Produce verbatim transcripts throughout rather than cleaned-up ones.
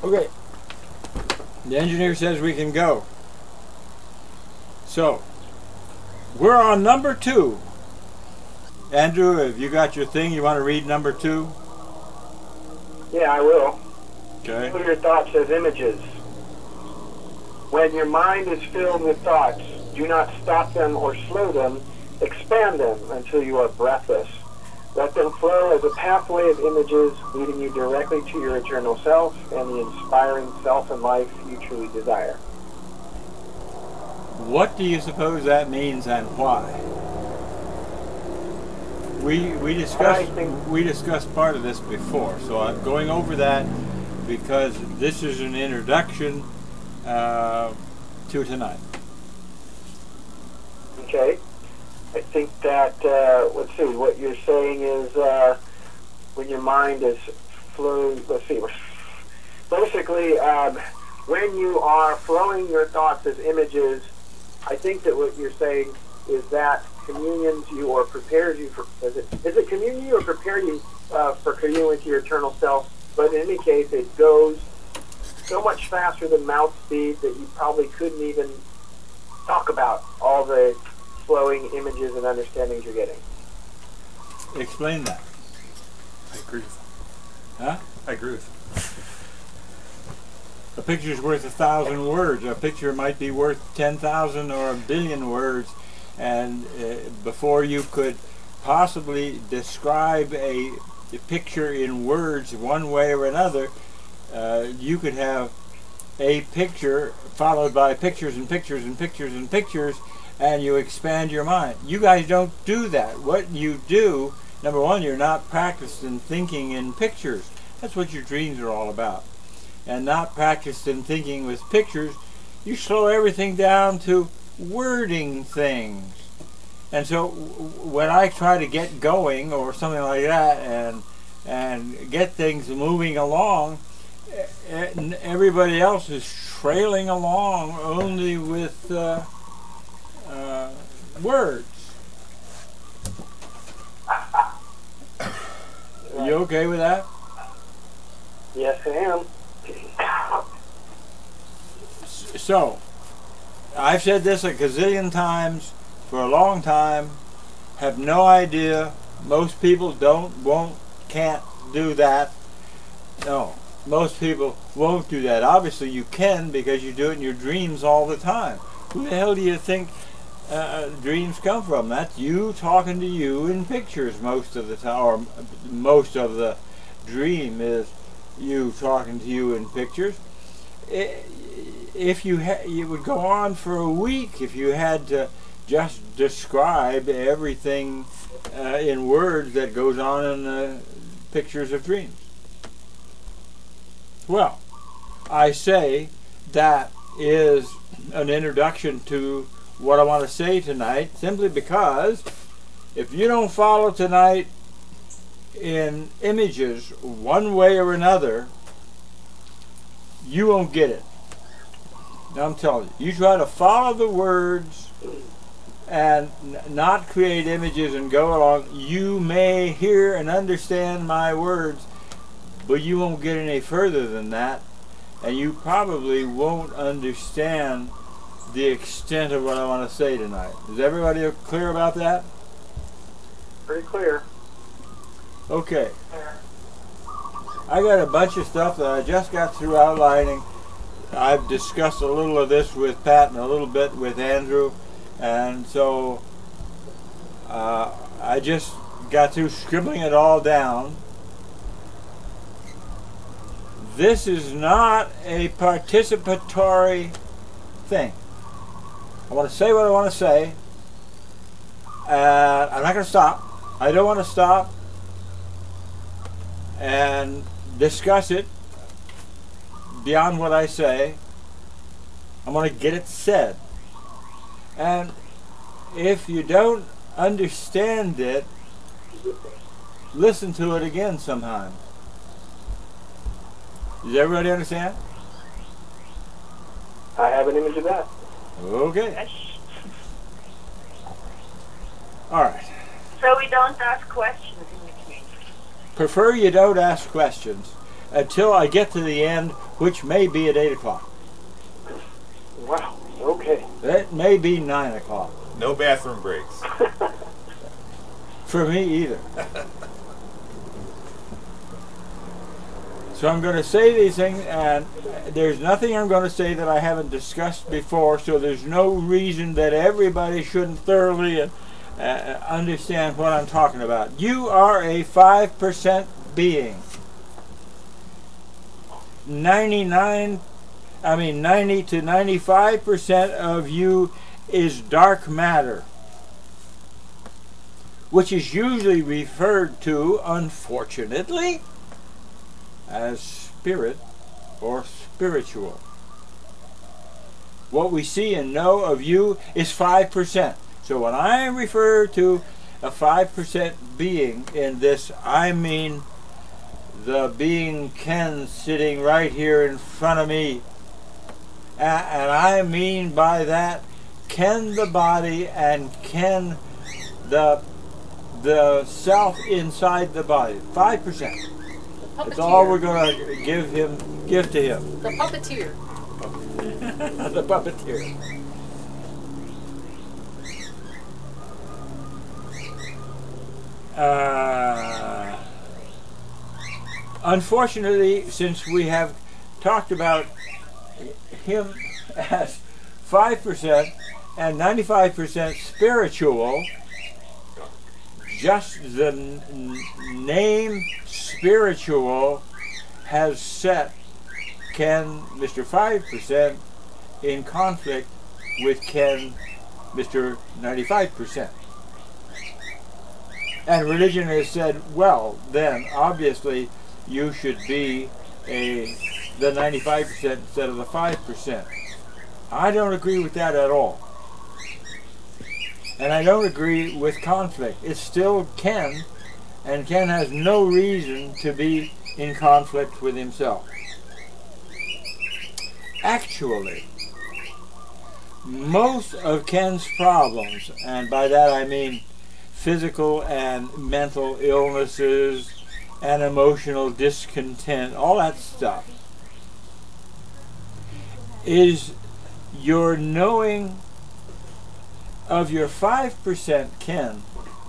Okay. The engineer says we can go. So, we're on number two. Andrew, have you got your thing? You want to read number two? Yeah, I will. Okay. Put your thoughts as images. When your mind is filled with thoughts, do not stop them or slow them. Expand them until you are breathless. Let them flow as a pathway of images leading you directly to your eternal self and the inspiring self and life you truly desire. What do you suppose that means and why? We we discussed think, we discussed part of this before, so I'm going over that because this is an introduction uh, to tonight. Okay. I think that, uh, let's see, what you're saying is uh, when your mind is flowing, let's see, basically, um, when you are flowing your thoughts as images, I think that what you're saying is that communions you or prepares you for, is it, is it communion you or prepare you uh, for communion with your eternal self? But in any case, it goes so much faster than mouth speed that you probably couldn't even talk about all the flowing images and understandings you're getting. Explain that. I agree with Huh? that. I agree with A picture's worth a thousand words. A picture might be worth ten thousand or a billion words, and uh, before you could possibly describe a, a picture in words one way or another, uh, you could have a picture followed by pictures and pictures and pictures and pictures, and you expand your mind. You guys don't do that. What you do, number one, you're not practiced in thinking in pictures. That's what your dreams are all about. And not practiced in thinking with pictures, you slow everything down to wording things. And so when I try to get going or something like that and and get things moving along, everybody else is trailing along only with uh, uh, words. Are you okay with that? Yes, I am. So, I've said this a gazillion times for a long time, have no idea. Most people don't, won't, can't do that. No, most people won't do that. Obviously you can because you do it in your dreams all the time. Who the hell do you think uh, dreams come from? That's you talking to you in pictures most of the time, or most of the dream is you talking to you in pictures. If you ha it would go on for a week if you had to just describe everything uh, in words that goes on in the pictures of dreams. Well, I say that is an introduction to what I want to say tonight, simply because if you don't follow tonight in images one way or another, you won't get it. Now I'm telling you, you try to follow the words and not create images and go along, you may hear and understand my words, but you won't get any further than that, and you probably won't understand the extent of what I want to say tonight. Is everybody clear about that? Pretty clear. Okay. I got a bunch of stuff that I just got through outlining. I've discussed a little of this with Pat and a little bit with Andrew, and so uh, I just got through scribbling it all down. This is not a participatory thing. I want to say what I want to say, and I'm not going to stop. I don't want to stop and discuss it beyond what I say. I'm going to get it said. And if you don't understand it, listen to it again sometime. Does everybody understand? I have an image of that. Okay. All right. So we don't ask questions in between. Prefer you don't ask questions. until I get to the end, which may be at eight o'clock. Wow. Okay. It may be nine o'clock. No bathroom breaks. For me either. So I'm going to say these things, and there's nothing I'm going to say that I haven't discussed before, so there's no reason that everybody shouldn't thoroughly uh, uh, understand what I'm talking about. You are a five percent being. ninety-nine, I mean ninety to ninety-five percent of you is dark matter, which is usually referred to, unfortunately, as spirit or spiritual. What we see and know of you is five percent. So when I refer to a five percent being in this, I mean the being Ken sitting right here in front of me. A- and I mean by that Ken the body and Ken the the self inside the body. five percent. That's all we're going to give him, give to him. The puppeteer. The puppeteer. Uh, unfortunately, since we have talked about him as five percent and ninety-five percent spiritual, just the n- name spiritual has set Ken, Mister five percent, in conflict with Ken, Mister ninety-five percent. And religion has said, well, then obviously you should be a the ninety-five percent instead of the five percent. I don't agree with that at all. And I don't agree with conflict. It's still Ken, and Ken has no reason to be in conflict with himself. Actually, most of Ken's problems, and by that I mean physical and mental illnesses and emotional discontent, all that stuff, is your knowing of your five percent Ken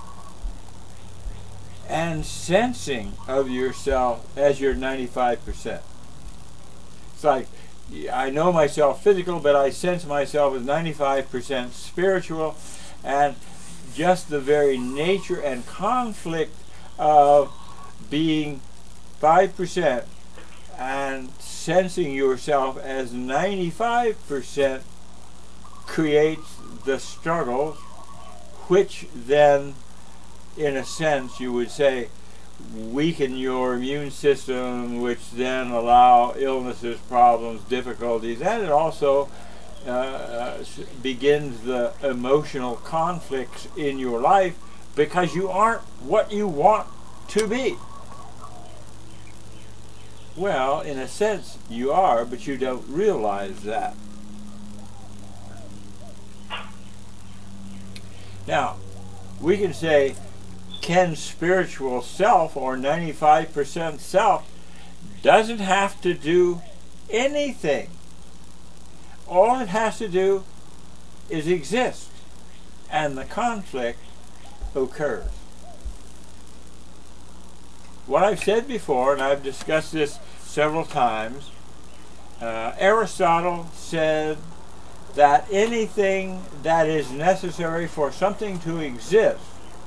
and sensing of yourself as your ninety-five percent. It's like, I know myself physical, but I sense myself as ninety-five percent spiritual, and just the very nature and conflict of being five percent and sensing yourself as ninety-five percent creates the struggle, which then, in a sense, you would say, weaken your immune system, which then allow illnesses, problems, difficulties, and it also uh, uh, begins the emotional conflicts in your life because you aren't what you want to be. Well, in a sense, you are, but you don't realize that. Now, we can say Ken's spiritual self, or ninety-five percent self, doesn't have to do anything. All it has to do is exist, and the conflict occurs. What I've said before, and I've discussed this several times, uh, Aristotle said that anything that is necessary for something to exist,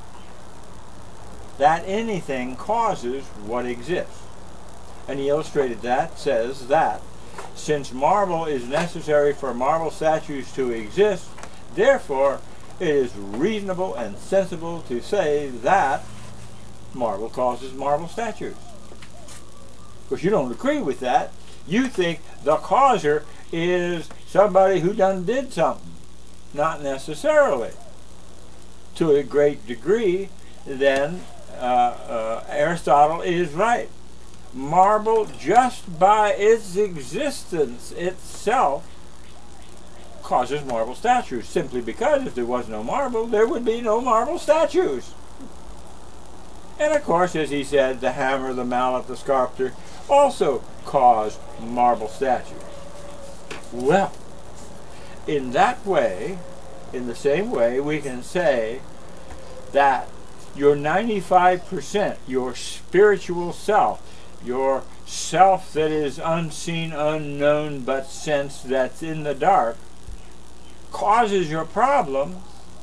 that anything causes what exists. And he illustrated that, says that since marble is necessary for marble statues to exist, therefore it is reasonable and sensible to say that marble causes marble statues. Of course, you don't agree with that. You think the causer is somebody who done did something. Not necessarily. To a great degree, then uh, uh, Aristotle is right. Marble, just by its existence itself, causes marble statues, simply because if there was no marble, there would be no marble statues. And of course, as he said, the hammer, the mallet, the sculptor also caused marble statues. Well, in that way, in the same way, we can say that your ninety-five percent, your spiritual self, your self that is unseen, unknown, but sensed, that's in the dark, causes your problem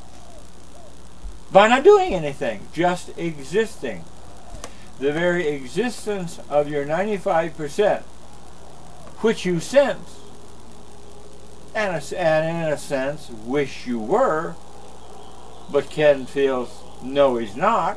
by not doing anything, just existing. The very existence of your ninety-five percent, which you sense, and, a, and in a sense wish you were, but Ken feels no, he's not.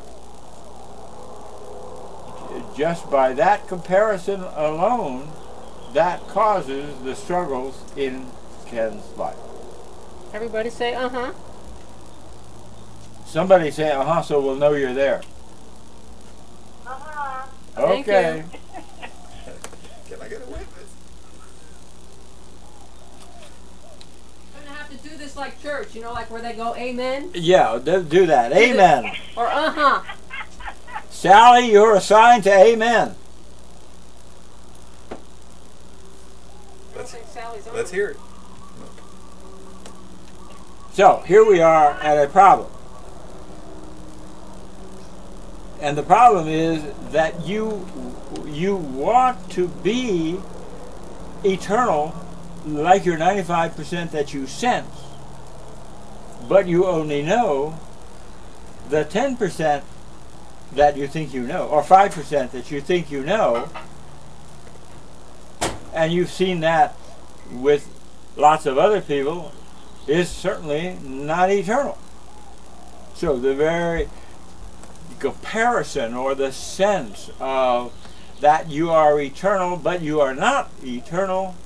Just by that comparison alone, that causes the struggles in Ken's life. Everybody say, uh-huh. Somebody say, uh-huh, so we'll know you're there. Uh-huh. Thank Okay. you. Can I get a witness? We're gonna have to do this like church, you know, like where they go, amen, Yeah, do do that. Amen. or uh-huh. Sally, you're assigned to amen. I don't think Sally's on. Let's hear it. So, here we are at a problem. And the problem is that you you want to be eternal like your ninety-five percent that you sense, but you only know the ten percent that you think you know, or five percent that you think you know, and you've seen that with lots of other people, is certainly not eternal. So the very comparison or the sense of that you are eternal but you are not eternal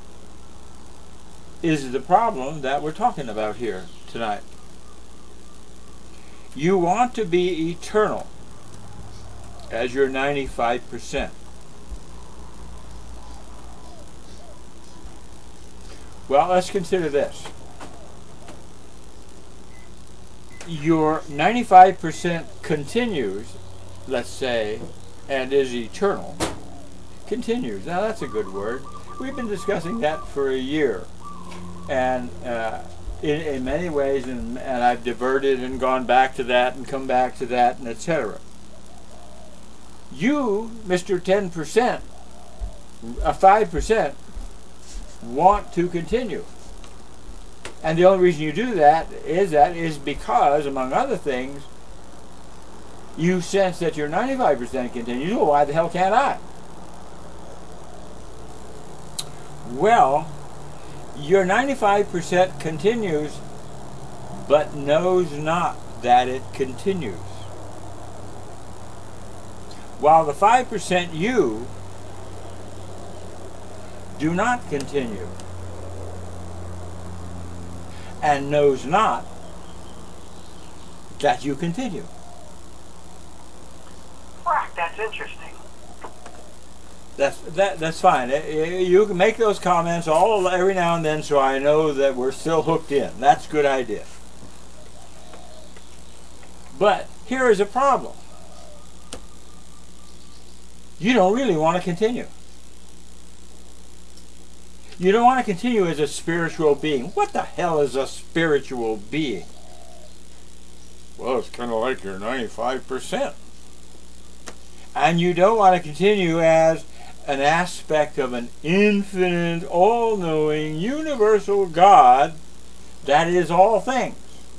is the problem that we're talking about here tonight. You want to be eternal as your ninety-five percent. Well, let's consider this. Your ninety-five percent continues, let's say, and is eternal. Continues. Now that's a good word. We've been discussing that for a year. And uh, in, in many ways, and, and I've diverted and gone back to that and come back to that and et cetera. You, Mister ten percent, a five percent, want to continue. And the only reason you do that is that is because, among other things, you sense that your ninety-five percent continues. Well, why the hell can't I? Well, your ninety-five percent continues, but knows not that it continues. While the five percent you do not continue, and knows not that you continue. Right, that's interesting. That's that. That's fine. You can make those comments all every now and then, so I know that we're still hooked in. That's a good idea. But here is a problem. You don't really want to continue. You don't want to continue as a spiritual being. What the hell is a spiritual being? Well, it's kind of like your ninety-five percent. And you don't want to continue as an aspect of an infinite, all-knowing, universal God that is all things.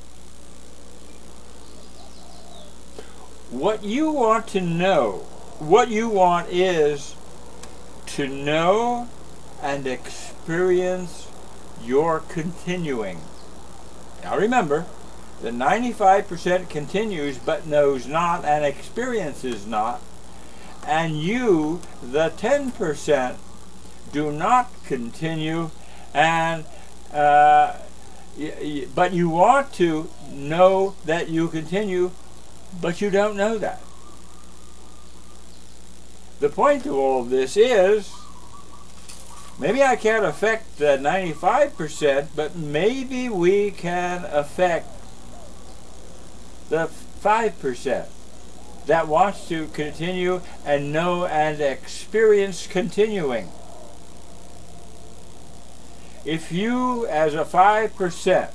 What you want to know, what you want is to know and experience your continuing. Now remember, the ninety-five percent continues but knows not and experiences not, and you, the ten percent, do not continue, and uh, y y but you want to know that you continue, but you don't know that. The point of all of this is, maybe I can't affect the ninety-five percent, but maybe we can affect the five percent. that wants to continue and know and experience continuing. If you, as a five percent,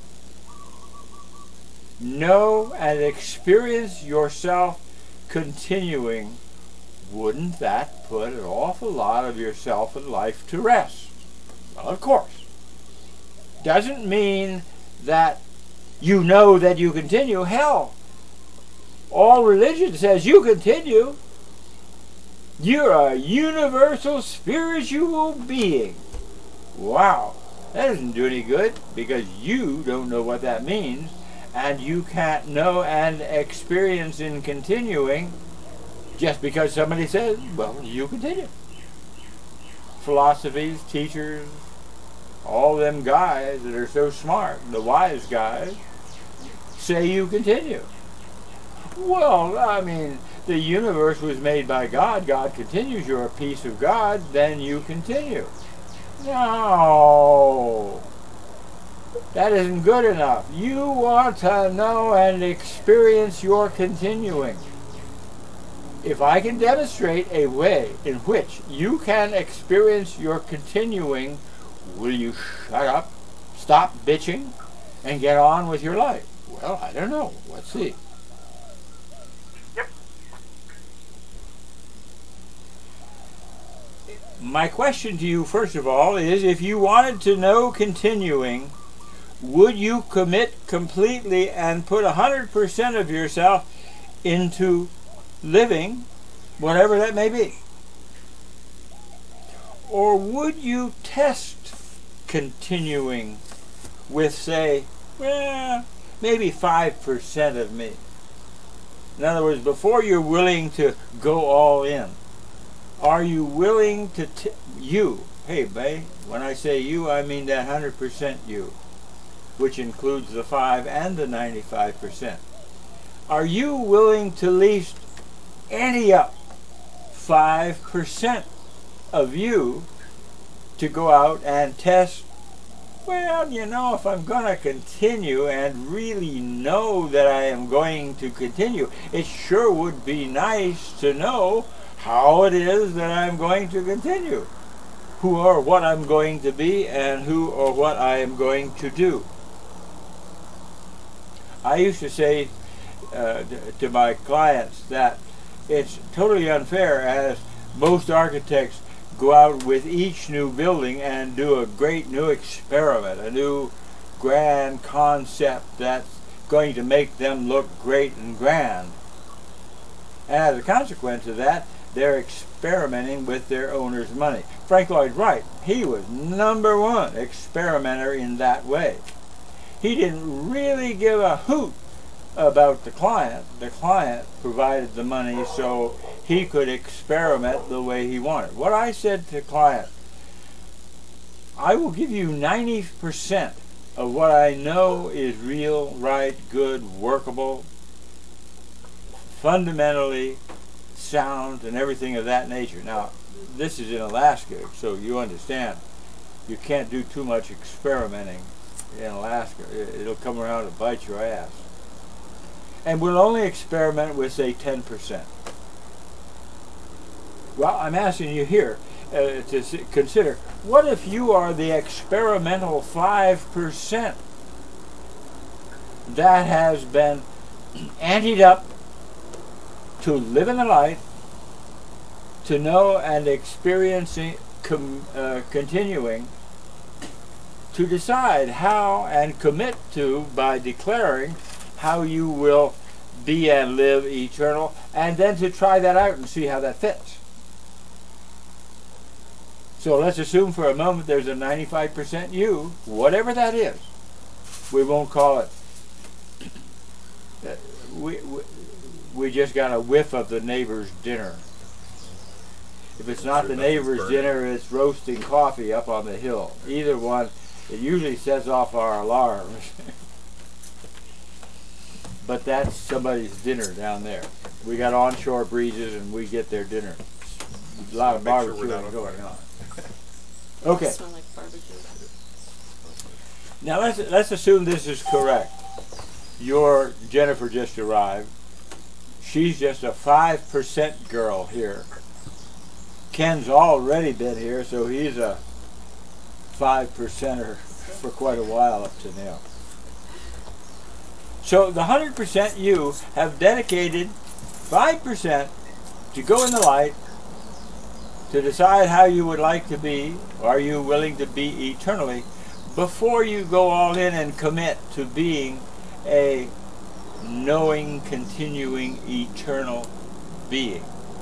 know and experience yourself continuing, wouldn't that put an awful lot of yourself and life to rest? Well, of course. Doesn't mean that you know that you continue. Hell, all religion says you continue. You're a universal spiritual being. Wow. That doesn't do any good because you don't know what that means, and you can't know and experience in continuing just because somebody says, well, you continue. Philosophies, teachers, all them guys that are so smart, the wise guys, say you continue. Well, I mean, the universe was made by God. God continues. You're a piece of God, then you continue. No. That isn't good enough. You want to know and experience your continuing. If I can demonstrate a way in which you can experience your continuing, will you shut up, stop bitching, and get on with your life? Well, I don't know. Let's see. Yep. My question to you, first of all, is if you wanted to know continuing, would you commit completely and put one hundred percent of yourself into living, whatever that may be? Or would you test continuing with, say, well, maybe five percent of me? In other words, before you're willing to go all in, are you willing to, t you, hey, babe, when I say you, I mean that one hundred percent you, which includes the five and the ninety-five percent. Are you willing to least ante up five percent of you to go out and test, well, you know, if I'm going to continue and really know that I am going to continue, it sure would be nice to know how it is that I'm going to continue, who or what I'm going to be, and who or what I am going to do. I used to say uh, to my clients that it's totally unfair, as most architects go out with each new building and do a great new experiment, a new grand concept that's going to make them look great and grand. And as a consequence of that, they're experimenting with their owner's money. Frank Lloyd Wright, he was number one experimenter in that way. He didn't really give a hoot about the client. The client provided the money so he could experiment the way he wanted. What I said to client, I will give you ninety percent of what I know is real, right, good, workable, fundamentally sound, and everything of that nature. Now, this is in Alaska, so you understand you can't do too much experimenting in Alaska. It'll come around and bite your ass. And we'll only experiment with, say, ten percent. Well, I'm asking you here uh, to consider, what if you are the experimental five percent that has been anteed up to live in the light, to know and experiencing, com, uh, continuing, to decide how and commit to by declaring how you will be and live eternal, and then to try that out and see how that fits. So let's assume for a moment there's a ninety-five percent you, whatever that is. We won't call it. Uh, we, we, we just got a whiff of the neighbor's dinner. If it's not the neighbor's dinner, it's roasting coffee up on the hill. Either one, it usually sets off our alarms. But that's somebody's dinner down there. We got onshore breezes and we get their dinner. A lot of barbecue going on. Okay. Smell like barbecue. Now let's let's assume this is correct. Your Jennifer just arrived. she's just a five percent girl here. Ken's already been here, so he's a five percenter for quite a while up to now. So the one hundred percent you have dedicated five percent to go in the light, to decide how you would like to be, or are you willing to be eternally, before you go all in and commit to being a knowing, continuing, eternal being.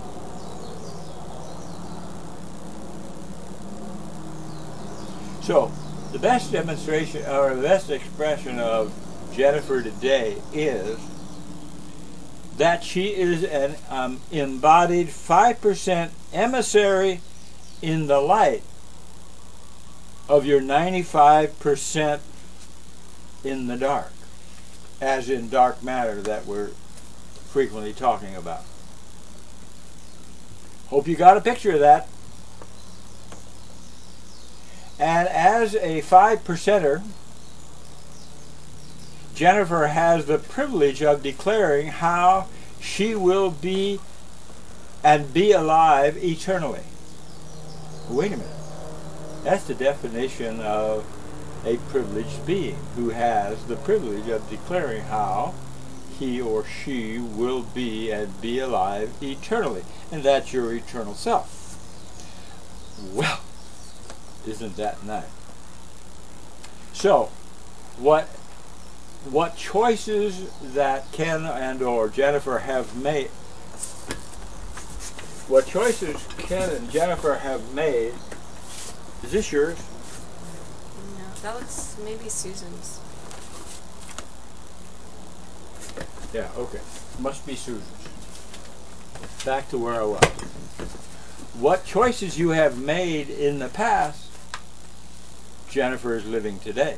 So, the best demonstration, or the best expression of Jennifer today is that she is an um, embodied five percent emissary in the light of your ninety-five percent in the dark, as in dark matter that we're frequently talking about. Hope you got a picture of that. And as a five percenter, Jennifer has the privilege of declaring how she will be and be alive eternally. Wait a minute. That's the definition of a privileged being, who has the privilege of declaring how he or she will be and be alive eternally. And that's your eternal self. Well, isn't that nice? So, what what choices that Ken and or Jennifer have made, what choices Ken and Jennifer have made, is this yours? No, that looks maybe Susan's. Yeah, okay. Must be Susan's. Back to where I was. What choices you have made in the past, Jennifer is living today.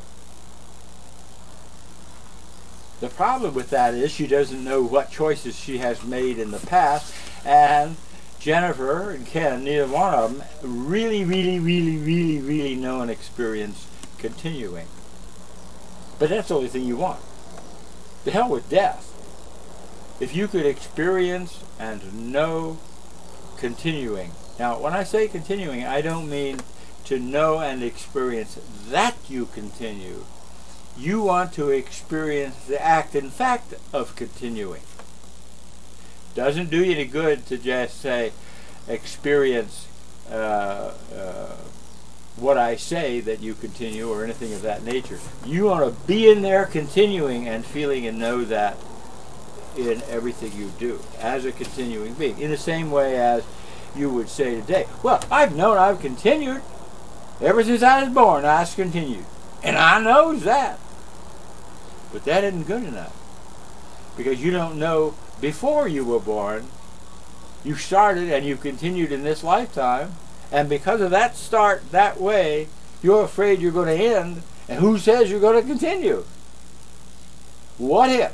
The problem with that is she doesn't know what choices she has made in the past, and Jennifer and Ken, neither one of them, really, really, really, really, really know and experience continuing. But that's the only thing you want. The hell with death. If you could experience and know continuing. Now, when I say continuing, I don't mean to know and experience that you continue. You want to experience the act and fact of continuing. Doesn't do you any good to just say, experience uh, uh, what I say that you continue, or anything of that nature. You want to be in there continuing and feeling and know that in everything you do as a continuing being. In the same way as you would say today, well, I've known I've continued. Ever since I was born, I've continued. And I knows that. But that isn't good enough. Because you don't know before you were born, you started and you continued in this lifetime, and because of that start that way, you're afraid you're going to end, and who says you're going to continue? What if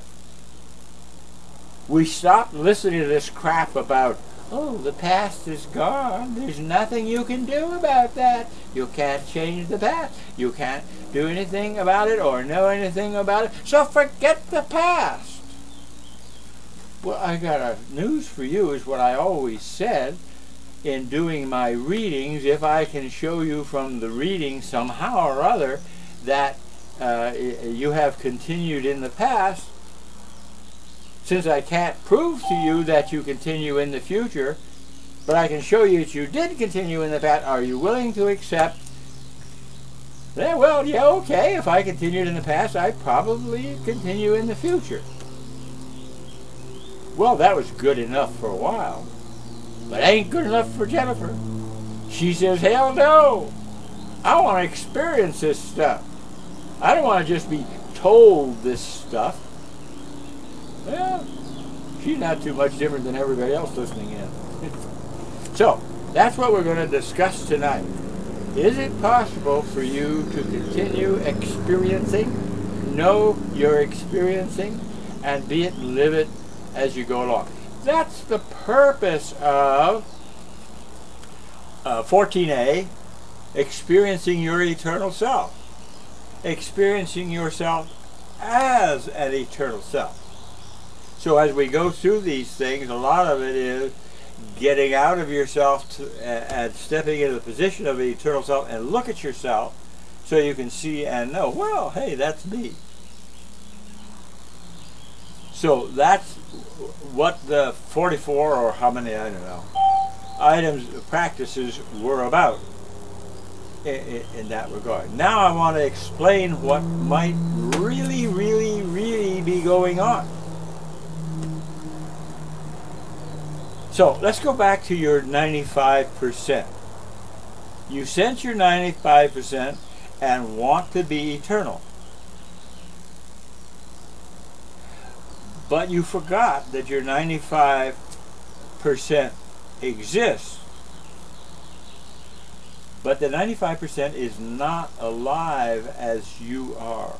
we stopped listening to this crap about, oh, the past is gone, there's nothing you can do about that, you can't change the past, you can't do anything about it or know anything about it, so forget the past. Well, I got a news for you, is what I always said in doing my readings. If I can show you from the reading somehow or other that uh, you have continued in the past, since I can't prove to you that you continue in the future, but I can show you that you did continue in the past, are you willing to accept? Yeah, well, yeah, okay, if I continued in the past, I probably continue in the future. Well, that was good enough for a while, but ain't good enough for Jennifer. She says, hell no, I want to experience this stuff. I don't want to just be told this stuff. Well, she's not too much different than everybody else listening in. So, that's what we're going to discuss tonight. Is it possible for you to continue experiencing, know you're experiencing, and be it and live it as you go along? That's the purpose of uh, fourteen A, experiencing your eternal self. Experiencing yourself as an eternal self. So as we go through these things, a lot of it is getting out of yourself to, uh, and stepping into the position of the eternal self and look at yourself so you can see and know, well, hey, that's me. So that's what the forty-four, or how many, I don't know, items, practices were about in, in that regard. Now I want to explain what might really, really, really be going on. So let's go back to your ninety-five percent. You sent your ninety-five percent and want to be eternal. But you forgot that your ninety-five percent exists. But the ninety-five percent is not alive as you are.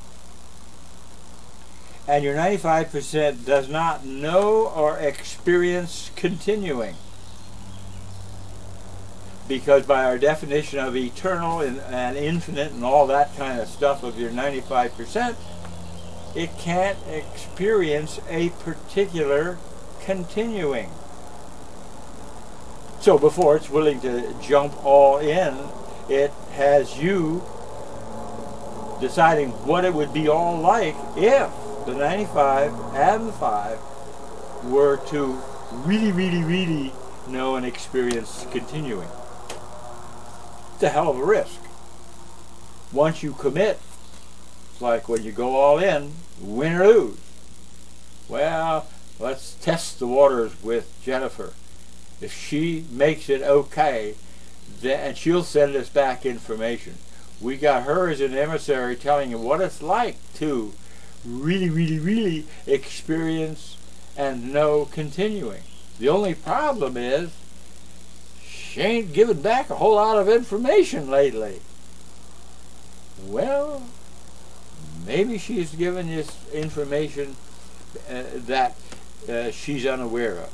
And your ninety-five percent does not know or experience continuing. Because by our definition of eternal and, and infinite and all that kind of stuff of your ninety-five percent, it can't experience a particular continuing. So before it's willing to jump all in, it has you deciding what it would be all like if the ninety-five and the five were to really, really, really know and experience continuing. It's a hell of a risk. Once you commit, it's like when you go all in, win or lose. Well, let's test the waters with Jennifer. If she makes it okay, then she'll send us back information. We got her as an emissary telling you what it's like to really, really, really experience and know continuing. The only problem is she ain't given back a whole lot of information lately. Well, maybe she's given you information uh, that uh, she's unaware of.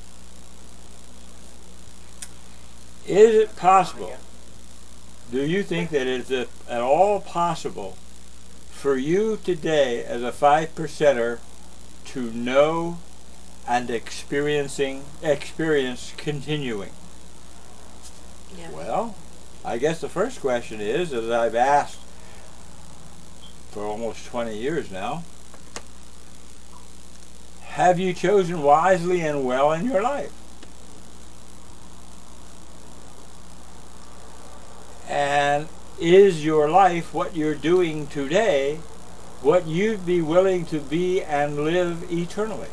Is it possible, do you think that it's at all possible for you today as a five percenter to know and experiencing experience continuing? Yeah. Well, I guess the first question is, as I've asked for almost twenty years now, have you chosen wisely and well in your life? And is your life, what you're doing today, what you'd be willing to be and live eternally?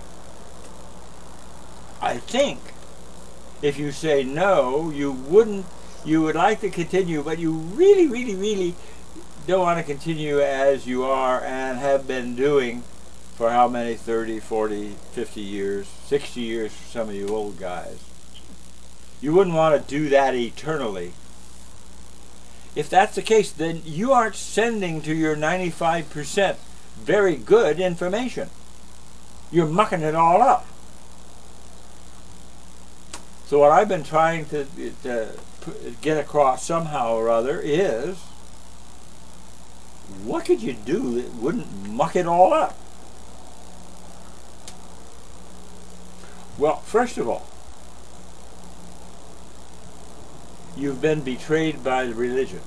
I think if you say no, you wouldn't, you would like to continue, but you really, really, really don't want to continue as you are and have been doing for how many, thirty, forty, fifty years, sixty years for some of you old guys. You wouldn't want to do that eternally. If that's the case, then you aren't sending to your ninety-five percent very good information. You're mucking it all up. So what I've been trying to, to get across somehow or other is, what could you do that wouldn't muck it all up? Well, first of all, you've been betrayed by the religion.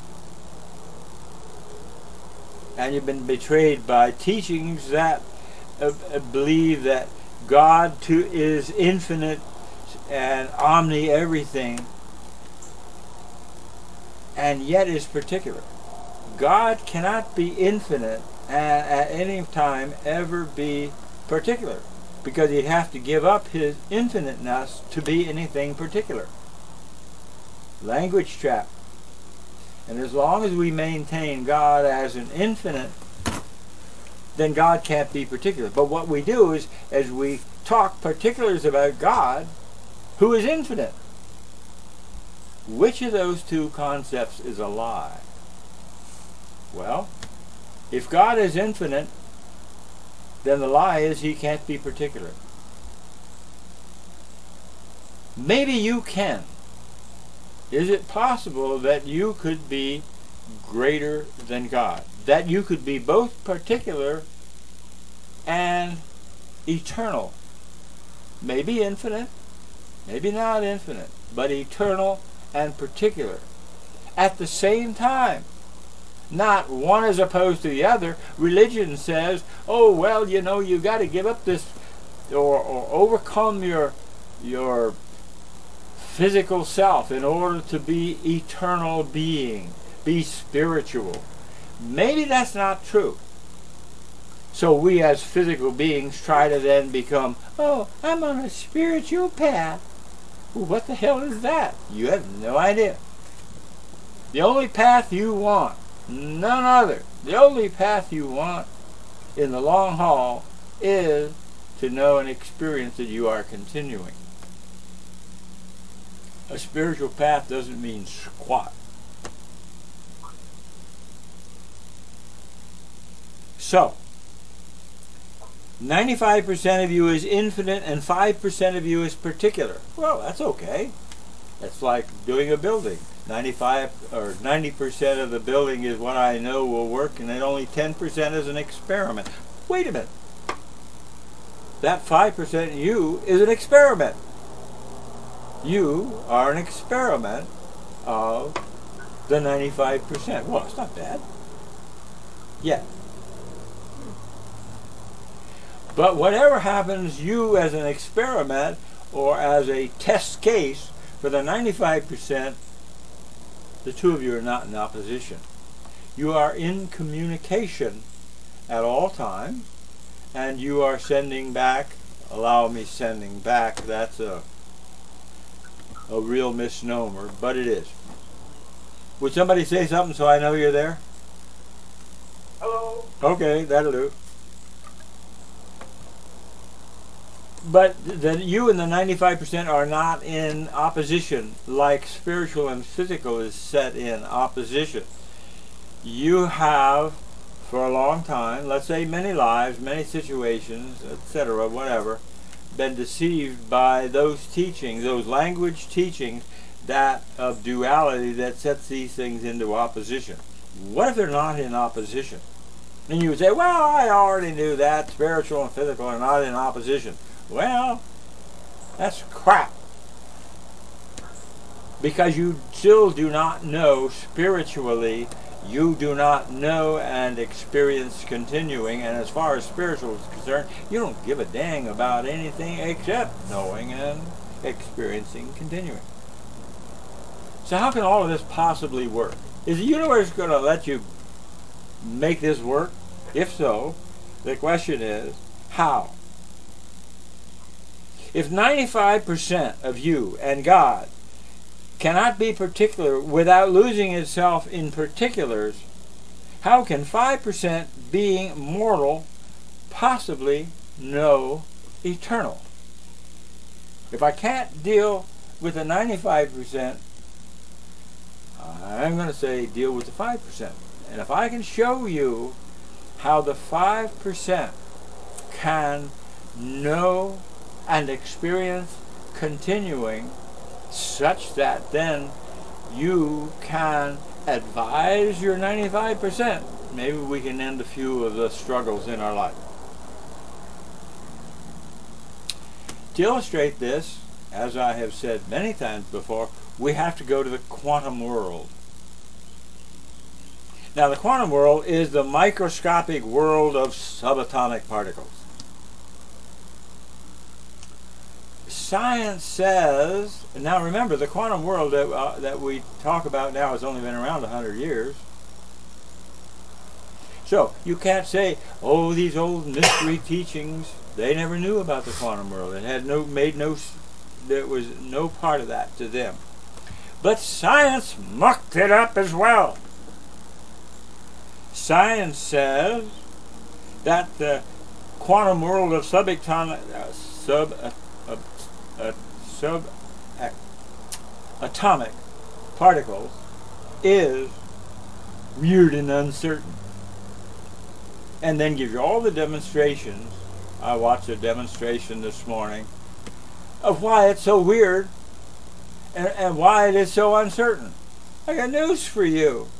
And you've been betrayed by teachings that uh, uh, believe that God too is infinite and omni-everything, and yet is particular. God cannot be infinite and at any time ever be particular, because he'd have to give up his infiniteness to be anything particular. Language trap. And as long as we maintain God as an infinite, then God can't be particular. But what we do is, as we talk particulars about God, who is infinite, which of those two concepts is a lie? Well, if God is infinite, then the lie is he can't be particular. Maybe you can. Is it possible that you could be greater than God? That you could be both particular and eternal. Maybe infinite, maybe not infinite, but eternal and particular. At the same time, not one as opposed to the other. Religion says, oh, well, you know, you got to give up this or, or overcome your your physical self in order to be eternal being, be spiritual. Maybe that's not true. So we as physical beings try to then become, oh, I'm on a spiritual path. Well, what the hell is that? You have no idea. The only path you want, none other, the only path you want in the long haul is to know and experience that you are continuing. A spiritual path doesn't mean squat. So, ninety-five percent of you is infinite and five percent of you is particular. Well, that's okay. That's like doing a building. ninety-five or ninety percent of the building is what I know will work, and then only ten percent is an experiment. Wait a minute. That five percent you is an experiment. You are an experiment of the ninety-five percent. Well, it's not bad. Yeah. But whatever happens, you as an experiment or as a test case for the ninety-five percent, the two of you are not in opposition. You are in communication at all times, and you are sending back, allow me sending back, that's a, a real misnomer, but it is. Would somebody say something so I know you're there? Hello. Okay, that'll do. But that you and the ninety-five percent are not in opposition like spiritual and physical is set in opposition. You have, for a long time, let's say many lives, many situations, et cetera, whatever, been deceived by those teachings, those language teachings that of duality that sets these things into opposition. What if they're not in opposition? And you would say, well, I already knew that. Spiritual and physical are not in opposition. Well, that's crap. Because you still do not know spiritually, you do not know and experience continuing, and as far as spiritual is concerned, you don't give a dang about anything except knowing and experiencing continuing. So how can all of this possibly work? Is the universe going to let you make this work? If so, the question is, how? If ninety-five percent of you and God cannot be particular without losing itself in particulars, how can five percent being mortal possibly know eternal? If I can't deal with the ninety-five percent, I'm going to say deal with the five percent. And if I can show you how the five percent can know and experience continuing such that then you can advise your ninety-five percent, maybe we can end a few of the struggles in our life. To illustrate this, as I have said many times before, we have to go to the quantum world. Now, the quantum world is the microscopic world of subatomic particles. Science says, now remember, the quantum world that, uh, that we talk about now has only been around one hundred years. So, you can't say, oh, these old mystery teachings, they never knew about the quantum world. It had no, made no, there was no part of that to them. But science mucked it up as well. Science says that the quantum world of subatomic, uh, sub, uh, uh, uh, sub uh, atomic particles is weird and uncertain. And then gives you all the demonstrations. I watched a demonstration this morning of why it's so weird and, and why it is so uncertain. I got news for you.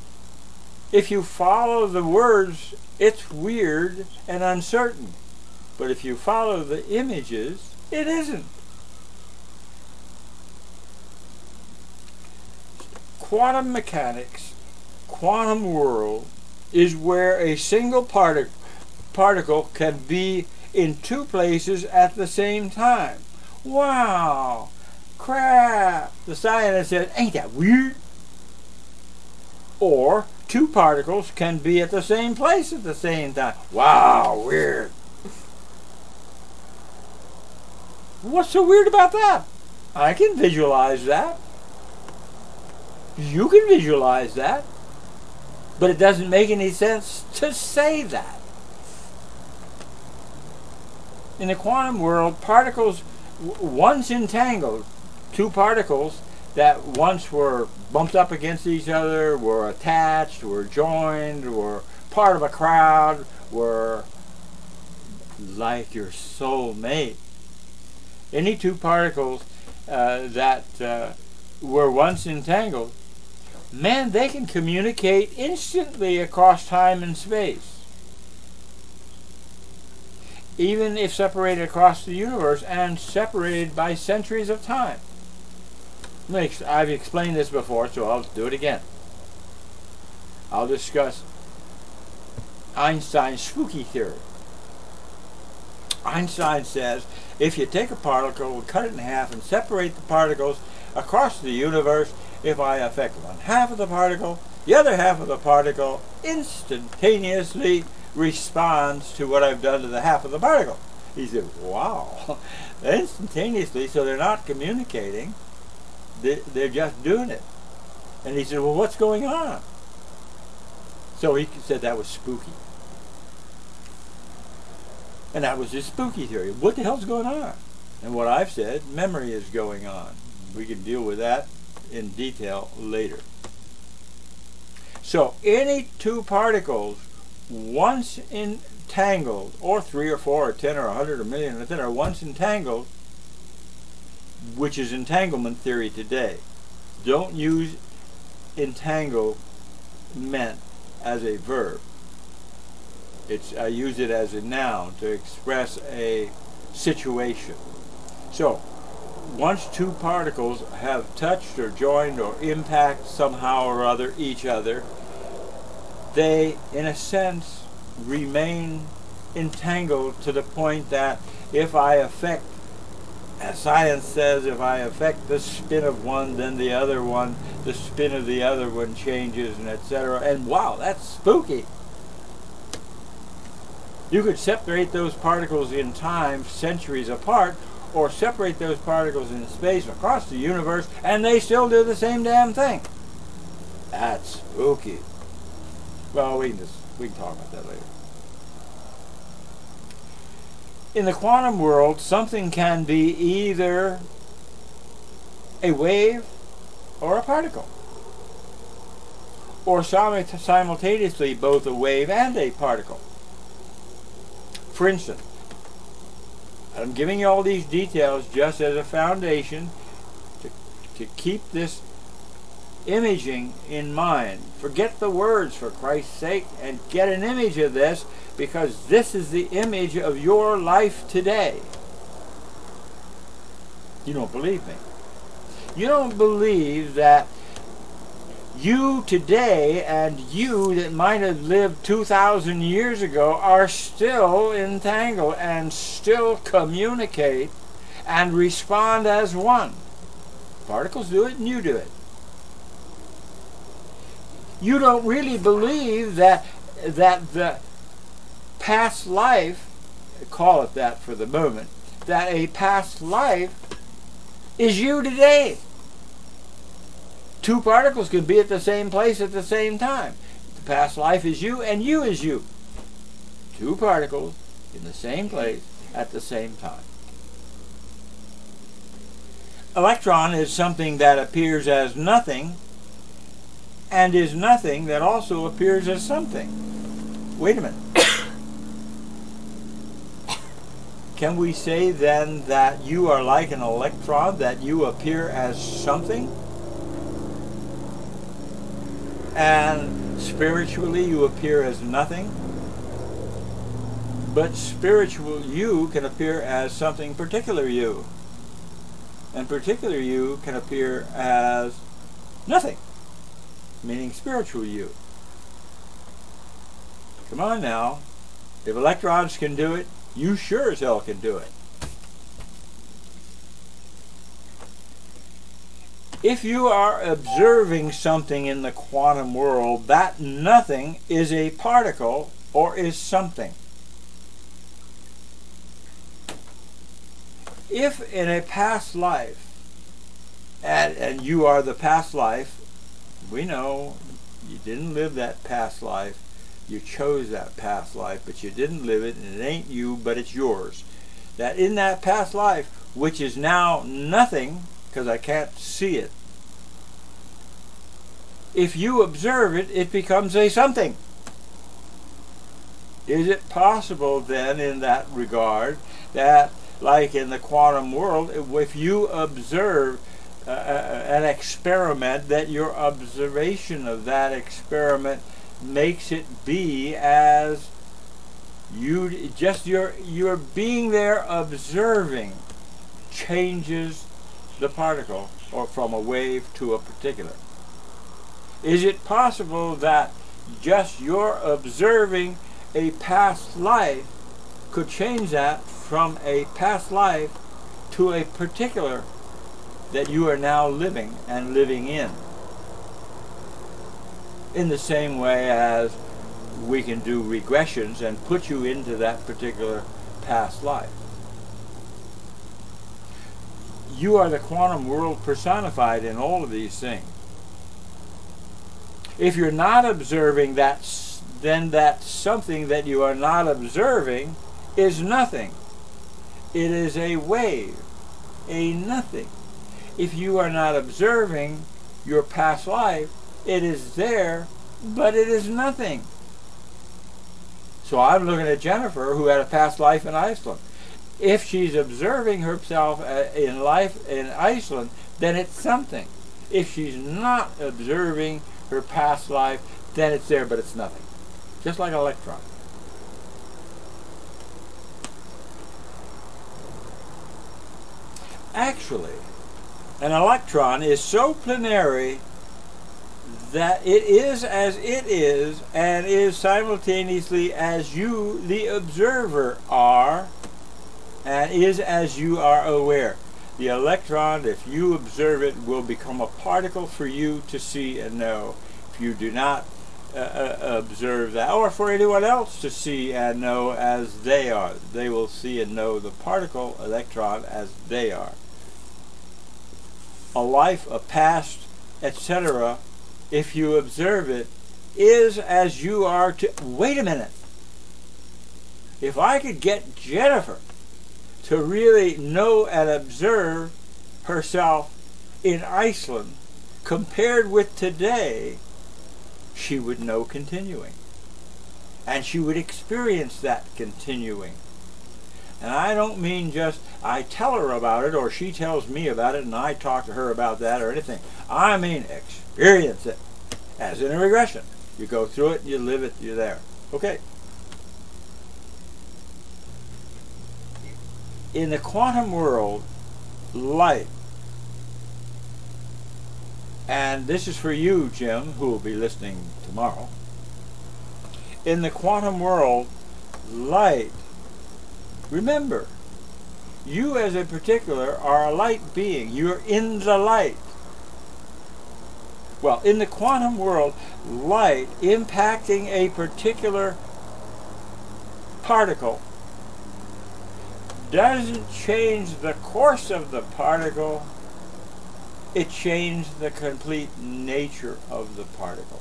If you follow the words, it's weird and uncertain. But if you follow the images, it isn't. Quantum mechanics, quantum world, is where a single partic particle can be in two places at the same time. Wow! Crap! The scientist said, ain't that weird? Or two particles can be at the same place at the same time. Wow, weird. What's so weird about that? I can visualize that. You can visualize that. But it doesn't make any sense to say that. In the quantum world, particles, once entangled, two particles that once were bumped up against each other, were attached, were joined, were part of a crowd, were like your soulmate. Any two particles uh, that uh, were once entangled, man, they can communicate instantly across time and space. Even if separated across the universe and separated by centuries of time. I've explained this before, so I'll do it again. I'll discuss Einstein's spooky theory. Einstein says, if you take a particle and cut it in half and separate the particles across the universe, if I affect one half of the particle, the other half of the particle instantaneously responds to what I've done to the half of the particle. He said, wow, instantaneously, so they're not communicating. They're just doing it. And he said, well, what's going on? So he said that was spooky. And that was his spooky theory. What the hell's going on? And what I've said, memory is going on. We can deal with that in detail later. So any two particles, once entangled, or three or four or ten or a hundred or a million or ten, are once entangled, which is entanglement theory today. Don't use entanglement as a verb. It's, I use it as a noun to express a situation. So, once two particles have touched or joined or impact somehow or other each other, they, in a sense, remain entangled to the point that if I affect, as science says, if I affect the spin of one, then the other one, the spin of the other one changes, and et cetera. And wow, that's spooky. You could separate those particles in time centuries apart, or separate those particles in space across the universe, and they still do the same damn thing. That's spooky. Well, we can just we can talk about that later. In the quantum world, something can be either a wave or a particle, or simultaneously both a wave and a particle. For instance, I'm giving you all these details just as a foundation to, to keep this imaging in mind. Forget the words, for Christ's sake, and get an image of this, because this is the image of your life today. You don't believe me. You don't believe that you today and you that might have lived two thousand years ago are still entangled and still communicate and respond as one. Particles do it and you do it. You don't really believe that that the past life, call it that for the moment, that a past life is you today. Two particles can be at the same place at the same time. The past life is you and you is you. Two particles in the same place at the same time. Electron is something that appears as nothing, and is nothing that also appears as something. Wait a minute. Can we say then that you are like an electron, that you appear as something? And spiritually you appear as nothing? But spiritual you can appear as something particular you. And particular you can appear as nothing, meaning spiritual you. Come on now. If electrons can do it, you sure as hell can do it. If you are observing something in the quantum world, that nothing is a particle or is something. If in a past life, and, and you are the past life, we know you didn't live that past life, you chose that past life, but you didn't live it, and it ain't you, but it's yours. That in that past life, which is now nothing, because I can't see it, if you observe it, it becomes a something. Is it possible then in that regard that, like in the quantum world, if you observe uh, an experiment, that your observation of that experiment makes it be as you just your your being there observing changes the particle, or from a wave to a particular? Is it possible that just your observing a past life could change that from a past life to a particular that you are now living and living in? In the same way as we can do regressions and put you into that particular past life. You are the quantum world personified in all of these things. If you're not observing that, then that something that you are not observing is nothing. It is a wave, a nothing. If you are not observing your past life, it is there, but it is nothing. So I'm looking at Jennifer, who had a past life in Iceland. If she's observing herself in life in Iceland, then it's something. If she's not observing her past life, then it's there, but it's nothing. Just like an electron. Actually, an electron is so plenary that it is as it is, and is simultaneously as you, the observer, are, and is as you are aware. The electron, if you observe it, will become a particle for you to see and know. If you do not uh, uh, observe that, or for anyone else to see and know as they are, they will see and know the particle electron as they are. A life, a past, et cetera, if you observe it, is as you are to... Wait a minute. If I could get Jennifer to really know and observe herself in Iceland compared with today, she would know continuing. And she would experience that continuing. And I don't mean just I tell her about it, or she tells me about it and I talk to her about that or anything. I mean experience it, as in a regression. You go through it, you live it, you're there. Okay. In the quantum world, light, and this is for you, Jim, who will be listening tomorrow. In the quantum world, light, remember, you as a particular are a light being. You're in the light. Well, in the quantum world, light impacting a particular particle doesn't change the course of the particle, it changed the complete nature of the particle.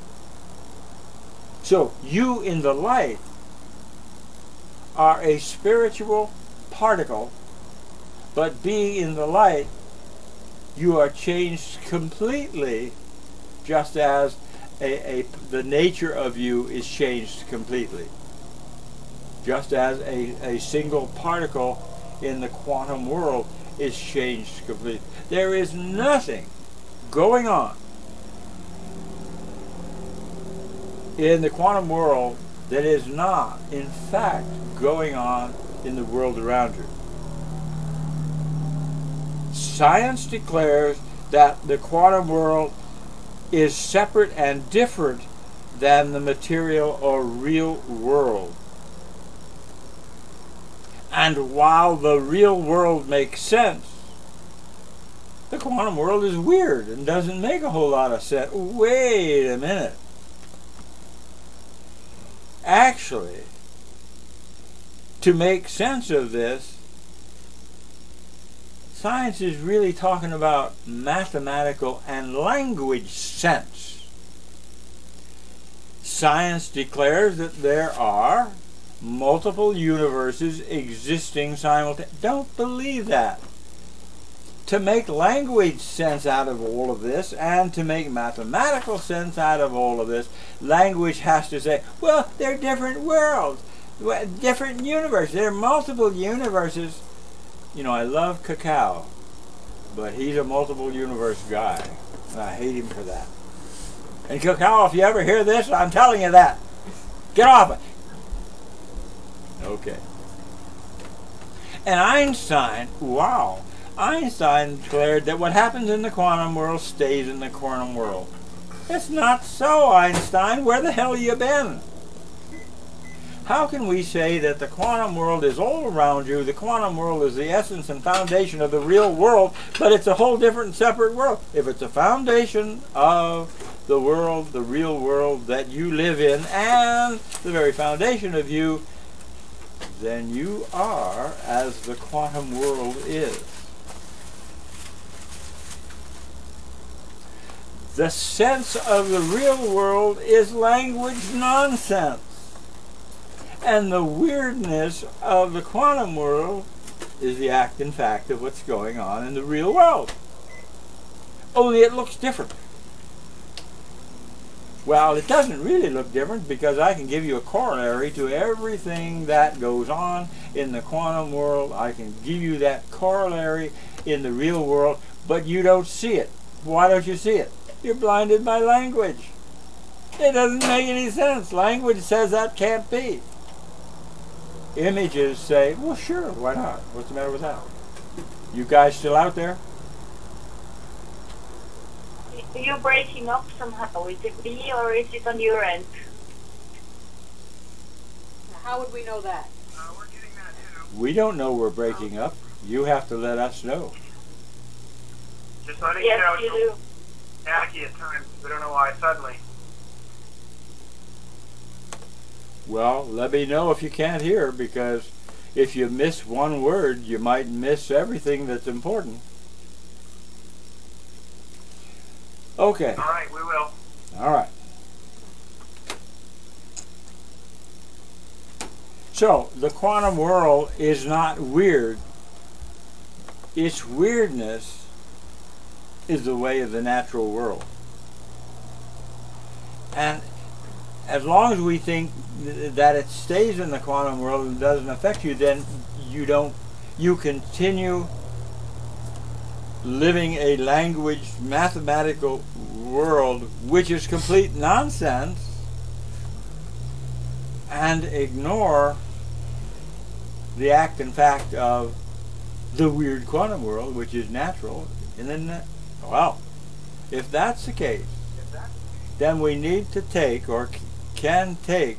So you in the light are a spiritual particle, but being in the light, you are changed completely, just as a, a, the nature of you is changed completely. Just as a, a single particle in the quantum world is changed completely. There is nothing going on in the quantum world that is not, in fact, going on in the world around you. Science declares that the quantum world is separate and different than the material or real world. And while the real world makes sense, the quantum world is weird and doesn't make a whole lot of sense. Wait a minute. Actually, to make sense of this, science is really talking about mathematical and language sense. Science declares that there are multiple universes existing simultaneously. Don't believe that. To make language sense out of all of this and to make mathematical sense out of all of this, language has to say, well, they're different worlds, different universes. There are multiple universes. You know, I love Cacao, but he's a multiple universe guy, and I hate him for that. And Cacao, if you ever hear this, I'm telling you that. Get off it. Okay. And Einstein, wow, Einstein declared that what happens in the quantum world stays in the quantum world. It's not so, Einstein. Where the hell you been? How can we say that the quantum world is all around you, the quantum world is the essence and foundation of the real world, but it's a whole different separate world? If it's a foundation of the world, the real world that you live in, and the very foundation of you, then you are as the quantum world is. The sense of the real world is language nonsense. And the weirdness of the quantum world is the act and fact of what's going on in the real world. Only it looks different. Well, it doesn't really look different because I can give you a corollary to everything that goes on in the quantum world. I can give you that corollary in the real world, but you don't see it. Why don't you see it? You're blinded by language. It doesn't make any sense. Language says that can't be. Images say, well, sure, why not? What's the matter with that? You guys still out there? You're breaking up somehow. Is it me or is it on your end? How would we know that? Uh, we're getting that too. We don't know we're breaking up. You have to let us know. Just letting Yes, you know you it's do. staticky at times. We don't know why suddenly. Well, let me know if you can't hear, because if you miss one word, you might miss everything that's important. Okay. All right, we will. All right. So, the quantum world is not weird. Its weirdness is the way of the natural world. And as long as we think th- that it stays in the quantum world and doesn't affect you, then you don't, you continue living a language, mathematical world which is complete nonsense, and ignore the act and fact of the weird quantum world, which is natural. And then, well, if that's the case, then we need to take, or c- can take,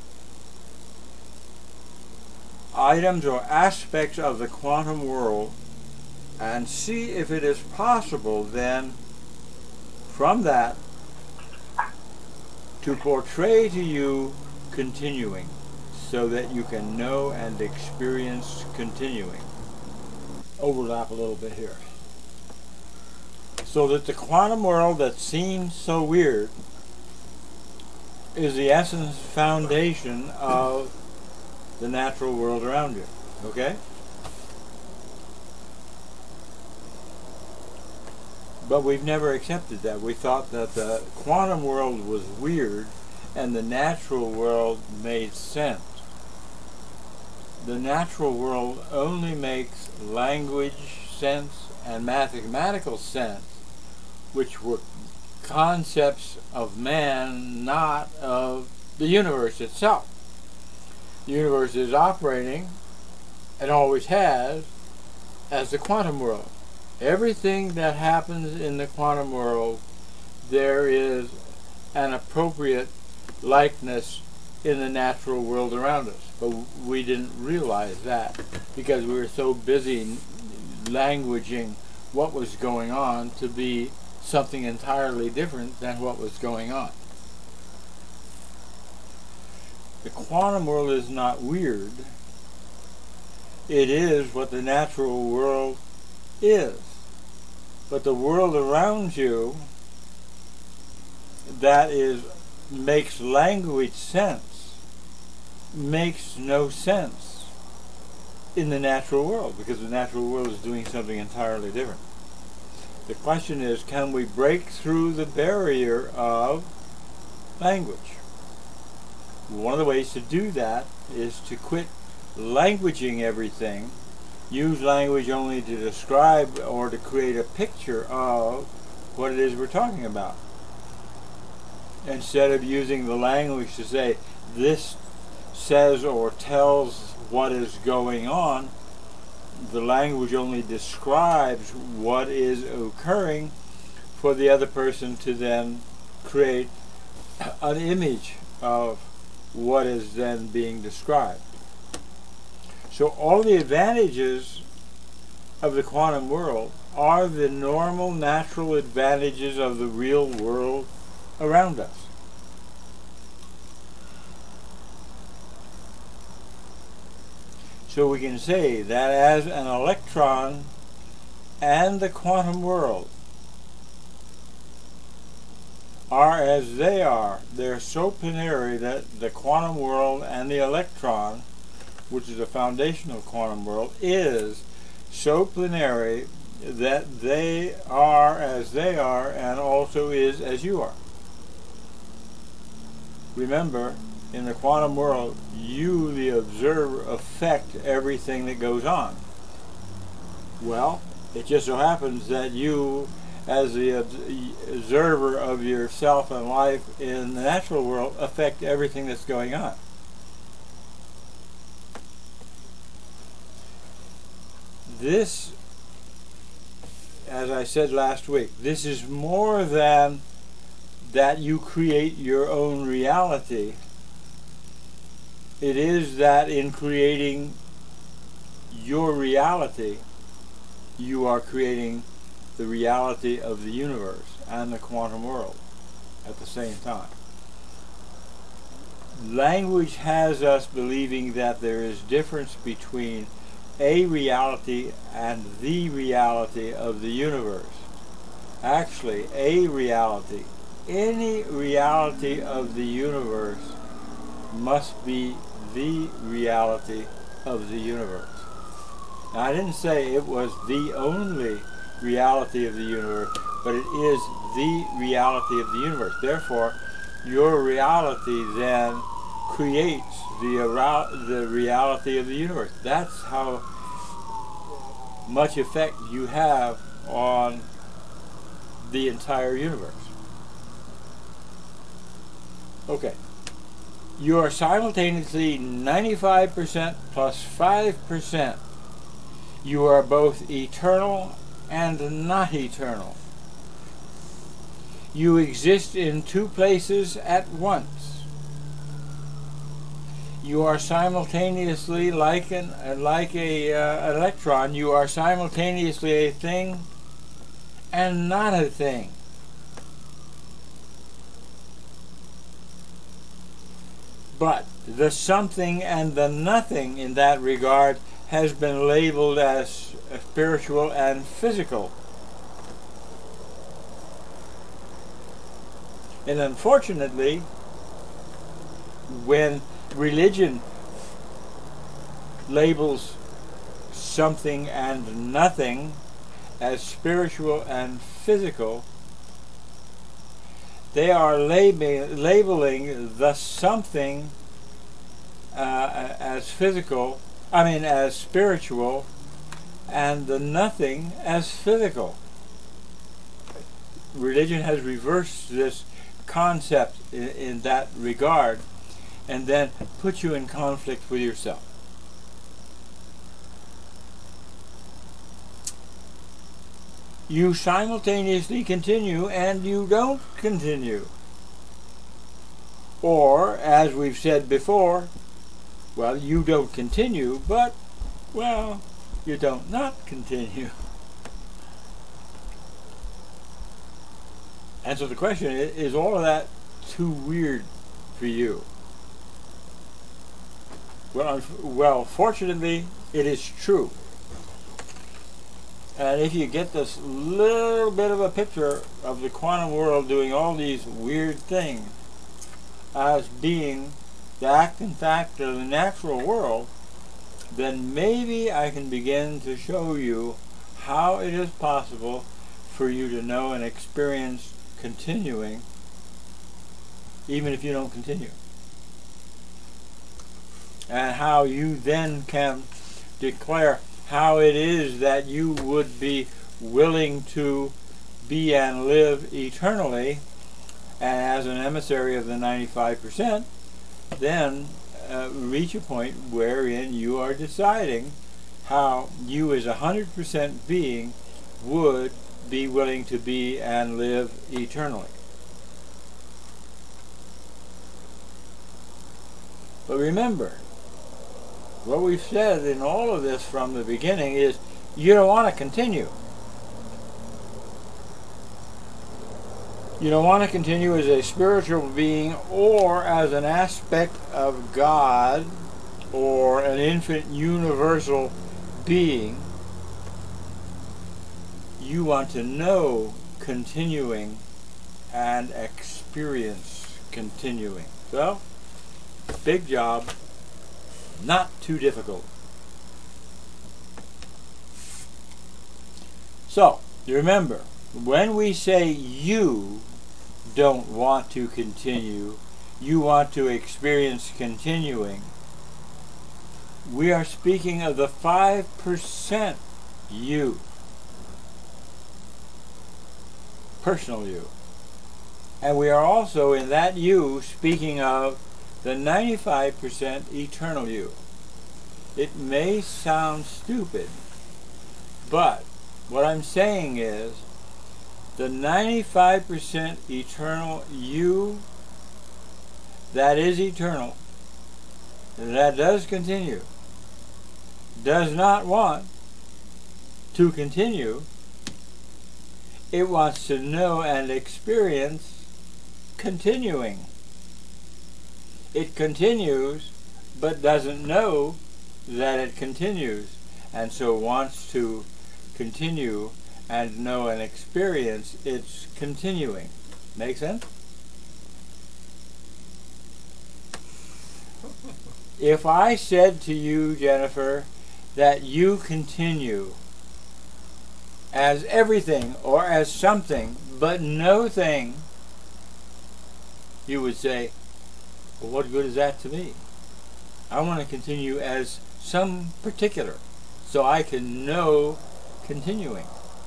items or aspects of the quantum world and see if it is possible then from that to portray to you continuing, so that you can know and experience continuing. Overlap a little bit here. So that the quantum world that seems so weird is the essence foundation of the natural world around you. Okay? But we've never accepted that. We thought that the quantum world was weird and the natural world made sense. The natural world only makes language sense and mathematical sense, which were concepts of man, not of the universe itself. The universe is operating, and always has, as the quantum world. Everything that happens in the quantum world, there is an appropriate likeness in the natural world around us. But we didn't realize that because we were so busy languaging what was going on to be something entirely different than what was going on. The quantum world is not weird. It is what the natural world is. But the world around you that is makes language sense makes no sense in the natural world, because the natural world is doing something entirely different. The question is, can we break through the barrier of language? One of the ways to do that is to quit languaging everything, use language only to describe or to create a picture of what it is we're talking about. Instead of using the language to say, this says or tells what is going on, the language only describes what is occurring for the other person to then create an image of what is then being described. So all the advantages of the quantum world are the normal, natural advantages of the real world around us. So we can say that as an electron and the quantum world are as they are, they're so planetary that the quantum world and the electron, which is the foundational quantum world, is so planetary that they are as they are and also is as you are. Remember, in the quantum world, you, the observer, affect everything that goes on. Well, it just so happens that you, as the observer of yourself and life in the natural world, affect everything that's going on. This, as I said last week, this is more than that you create your own reality. It is that in creating your reality, you are creating the reality of the universe and the quantum world at the same time. Language has us believing that there is difference between a reality and the reality of the universe. Actually, a reality, any reality of the universe must be the reality of the universe. Now, I didn't say it was the only reality of the universe, but it is the reality of the universe. Therefore, your reality then creates the, the reality of the universe. That's how much effect you have on the entire universe. Okay. You are simultaneously ninety-five percent plus five percent. You are both eternal and not eternal. You exist in two places at once. You are simultaneously like an uh, like a uh, electron. You are simultaneously a thing and not a thing. But the something and the nothing in that regard has been labeled as spiritual and physical. And unfortunately, when religion labels something and nothing as spiritual and physical, they are lab- labeling the something uh, as physical, I mean as spiritual, and the nothing as physical. Religion has reversed this concept in, in that regard, and then put you in conflict with yourself. You simultaneously continue and you don't continue. Or, as we've said before, well, you don't continue, but, well, you don't not continue. And so the question is, is all of that too weird for you? Well, well, fortunately, it is true. And if you get this little bit of a picture of the quantum world doing all these weird things as being the act and fact of the natural world, then maybe I can begin to show you how it is possible for you to know and experience continuing, even if you don't continue. And how you then can declare how it is that you would be willing to be and live eternally, and as an emissary of the ninety-five percent, then uh, reach a point wherein you are deciding how you as a one hundred percent being would be willing to be and live eternally. But remember, what we've said in all of this from the beginning is you don't want to continue. You don't want to continue as a spiritual being or as an aspect of God or an infinite universal being. You want to know continuing and experience continuing. So, big job, not too difficult. So, remember, when we say you don't want to continue, you want to experience continuing, we are speaking of the five percent you. Personal you. And we are also in that you speaking of the ninety-five percent eternal you. It may sound stupid, but what I'm saying is the ninety-five percent eternal you that is eternal, that does continue, does not want to continue. It wants to know and experience continuing. It continues, but doesn't know that it continues, and so wants to continue and know and experience its continuing. Make sense? If I said to you, Jennifer, that you continue as everything or as something but no thing, you would say, well, what good is that to me? I want to continue as some particular so I can know continuing.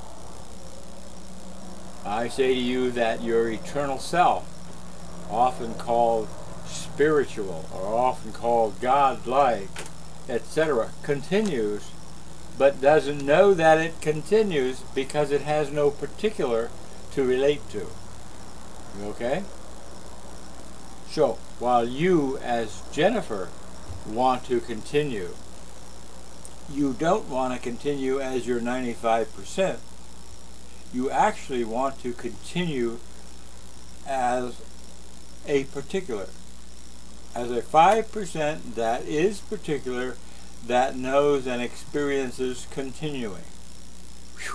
I say to you that your eternal self, often called spiritual or often called God-like, et cetera, continues, but doesn't know that it continues because it has no particular to relate to. Okay? So, while you, as Jennifer, want to continue, you don't want to continue as your ninety-five percent. You actually want to continue as a particular, as a five percent that is particular, that knows and experiences continuing. Whew.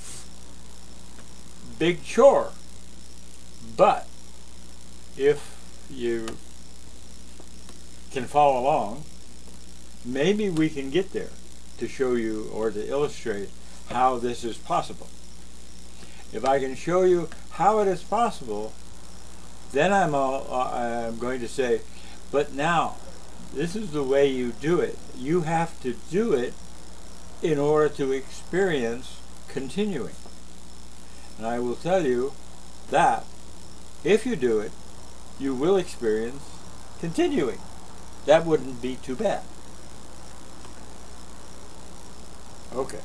Big chore. But if you can follow along, maybe we can get there to show you or to illustrate how this is possible. If I can show you how it is possible, then I'm, all, uh, I'm going to say, but now, this is the way you do it. You have to do it in order to experience continuing. And I will tell you that if you do it, you will experience continuing. That wouldn't be too bad. Okay.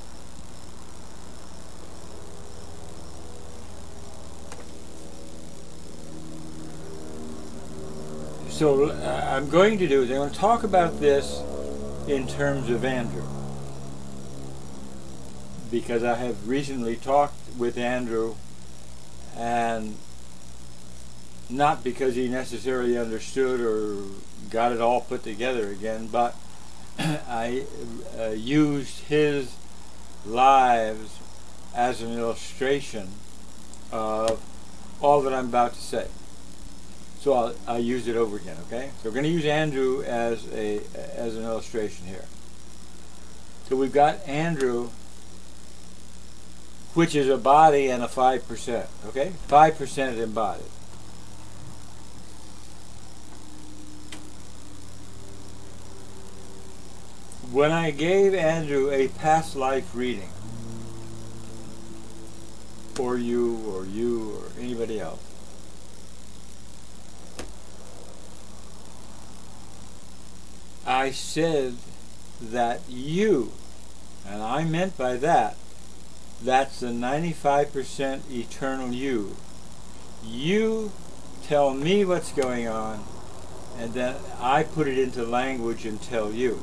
So uh, I'm going to do is I'm going to talk about this in terms of Andrew, because I have recently talked with Andrew, and not because he necessarily understood or got it all put together again, but I uh, used his lives as an illustration of all that I'm about to say. So I'll, I'll use it over again, okay? So we're going to use Andrew as a as an illustration here. So we've got Andrew, which is a body and a five percent, okay? five percent embodied. When I gave Andrew a past life reading, or you, or you, or anybody else, I said that you, and I meant by that, that's the ninety-five percent eternal you. You tell me what's going on, and then I put it into language and tell you.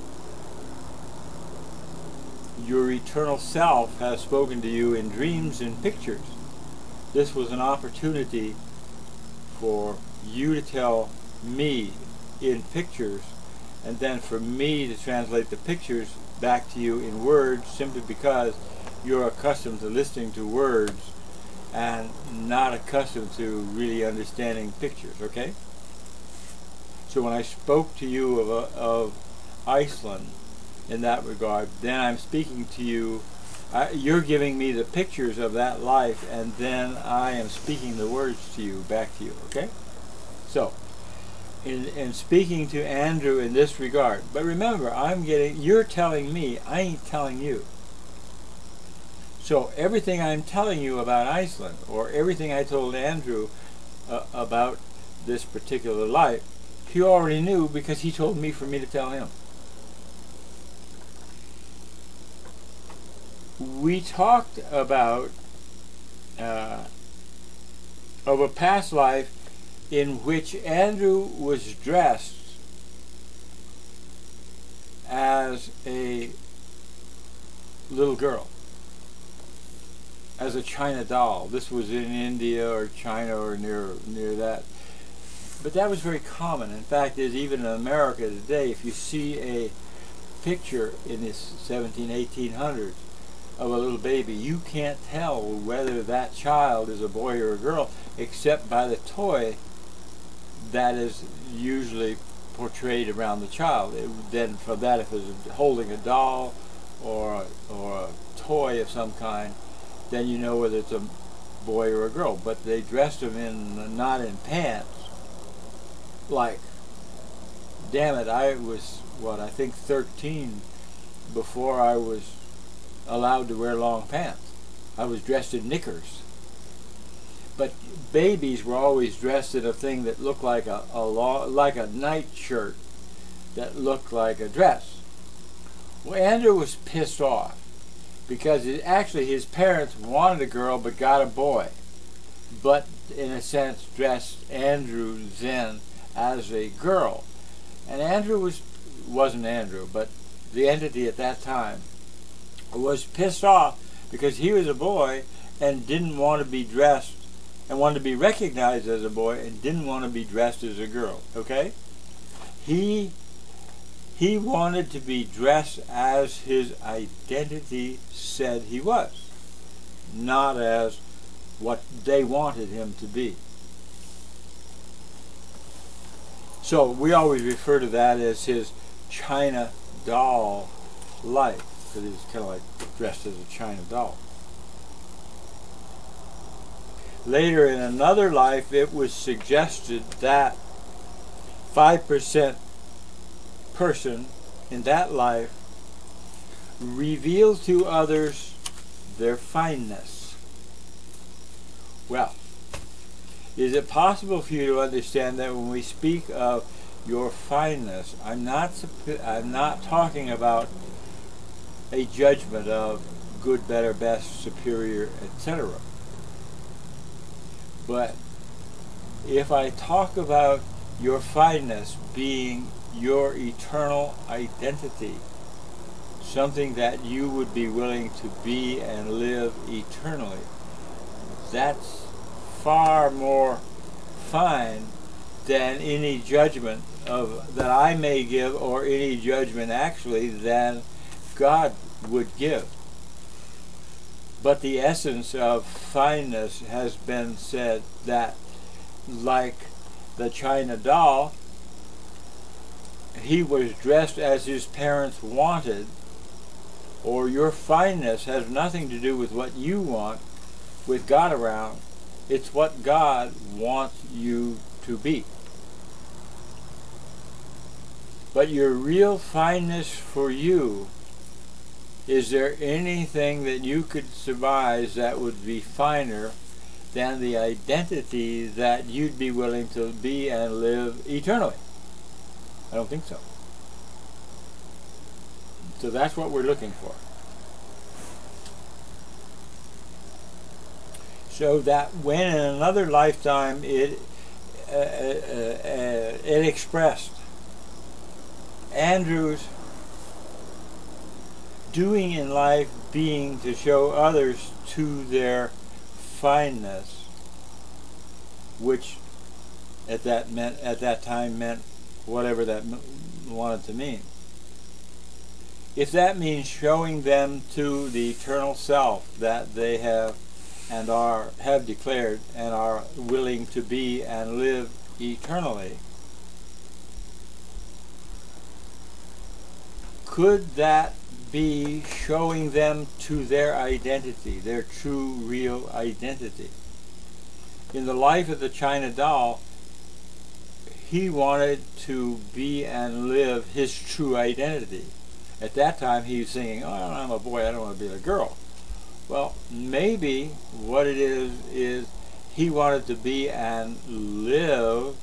Your eternal self has spoken to you in dreams and pictures. This was an opportunity for you to tell me in pictures, and then for me to translate the pictures back to you in words, simply because you're accustomed to listening to words and not accustomed to really understanding pictures, okay? So when I spoke to you of, uh, of Iceland in that regard, then I'm speaking to you, uh, you're giving me the pictures of that life, and then I am speaking the words to you, back to you, okay? So, In, in speaking to Andrew in this regard, but remember, I'm getting, you're telling me, I ain't telling you. So everything I'm telling you about Iceland, or everything I told Andrew uh, about this particular life, he already knew because he told me for me to tell him. We talked about uh, of a past life in which Andrew was dressed as a little girl, as a China doll. This was in India or China or near near that. But that was very common. In fact, is even in America today, if you see a picture in the seventeen, eighteen hundreds of a little baby, you can't tell whether that child is a boy or a girl except by the toy that is usually portrayed around the child. It, then for that, if it's holding a doll or a, or a toy of some kind, then you know whether it's a boy or a girl. But they dressed them in, not in pants. Like, damn it, I was, what, I think thirteen before I was allowed to wear long pants. I was dressed in knickers. But babies were always dressed in a thing that looked like a, a long, like a night shirt that looked like a dress. Well, Andrew was pissed off because it, actually his parents wanted a girl but got a boy, but in a sense dressed Andrew then as a girl. And Andrew was, wasn't Andrew, but the entity at that time was pissed off because he was a boy and didn't want to be dressed and wanted to be recognized as a boy and didn't want to be dressed as a girl, okay? He he wanted to be dressed as his identity said he was, not as what they wanted him to be. So we always refer to that as his China doll life, because he was kind of like dressed as a China doll. Later in another life, it was suggested that five percent person in that life revealed to others their fineness. Well, is it possible for you to understand that when we speak of your fineness. I'm not supp- I'm not talking about a judgment of good, better, best, superior, et cetera. But if I talk about your fineness being your eternal identity, something that you would be willing to be and live eternally, that's far more fine than any judgment of that I may give, or any judgment actually than God would give. But the essence of fineness has been said that, like the China doll, he was dressed as his parents wanted, or your fineness has nothing to do with what you want with God around. It's what God wants you to be. But your real fineness for you, is there anything that you could surmise that would be finer than the identity that you'd be willing to be and live eternally? I don't think so. So that's what we're looking for. So that when in another lifetime it uh, uh, uh, it expressed Andrew's doing in life being to show others to their fineness, which at that meant at that time meant whatever that wanted to mean. If that means showing them to the eternal self that they have and are have declared and are willing to be and live eternally, could that be showing them to their identity, their true, real identity? In the life of the China doll, he wanted to be and live his true identity. At that time, he was singing, "Oh, I'm a boy, I don't want to be a girl." Well, maybe what it is, is he wanted to be and live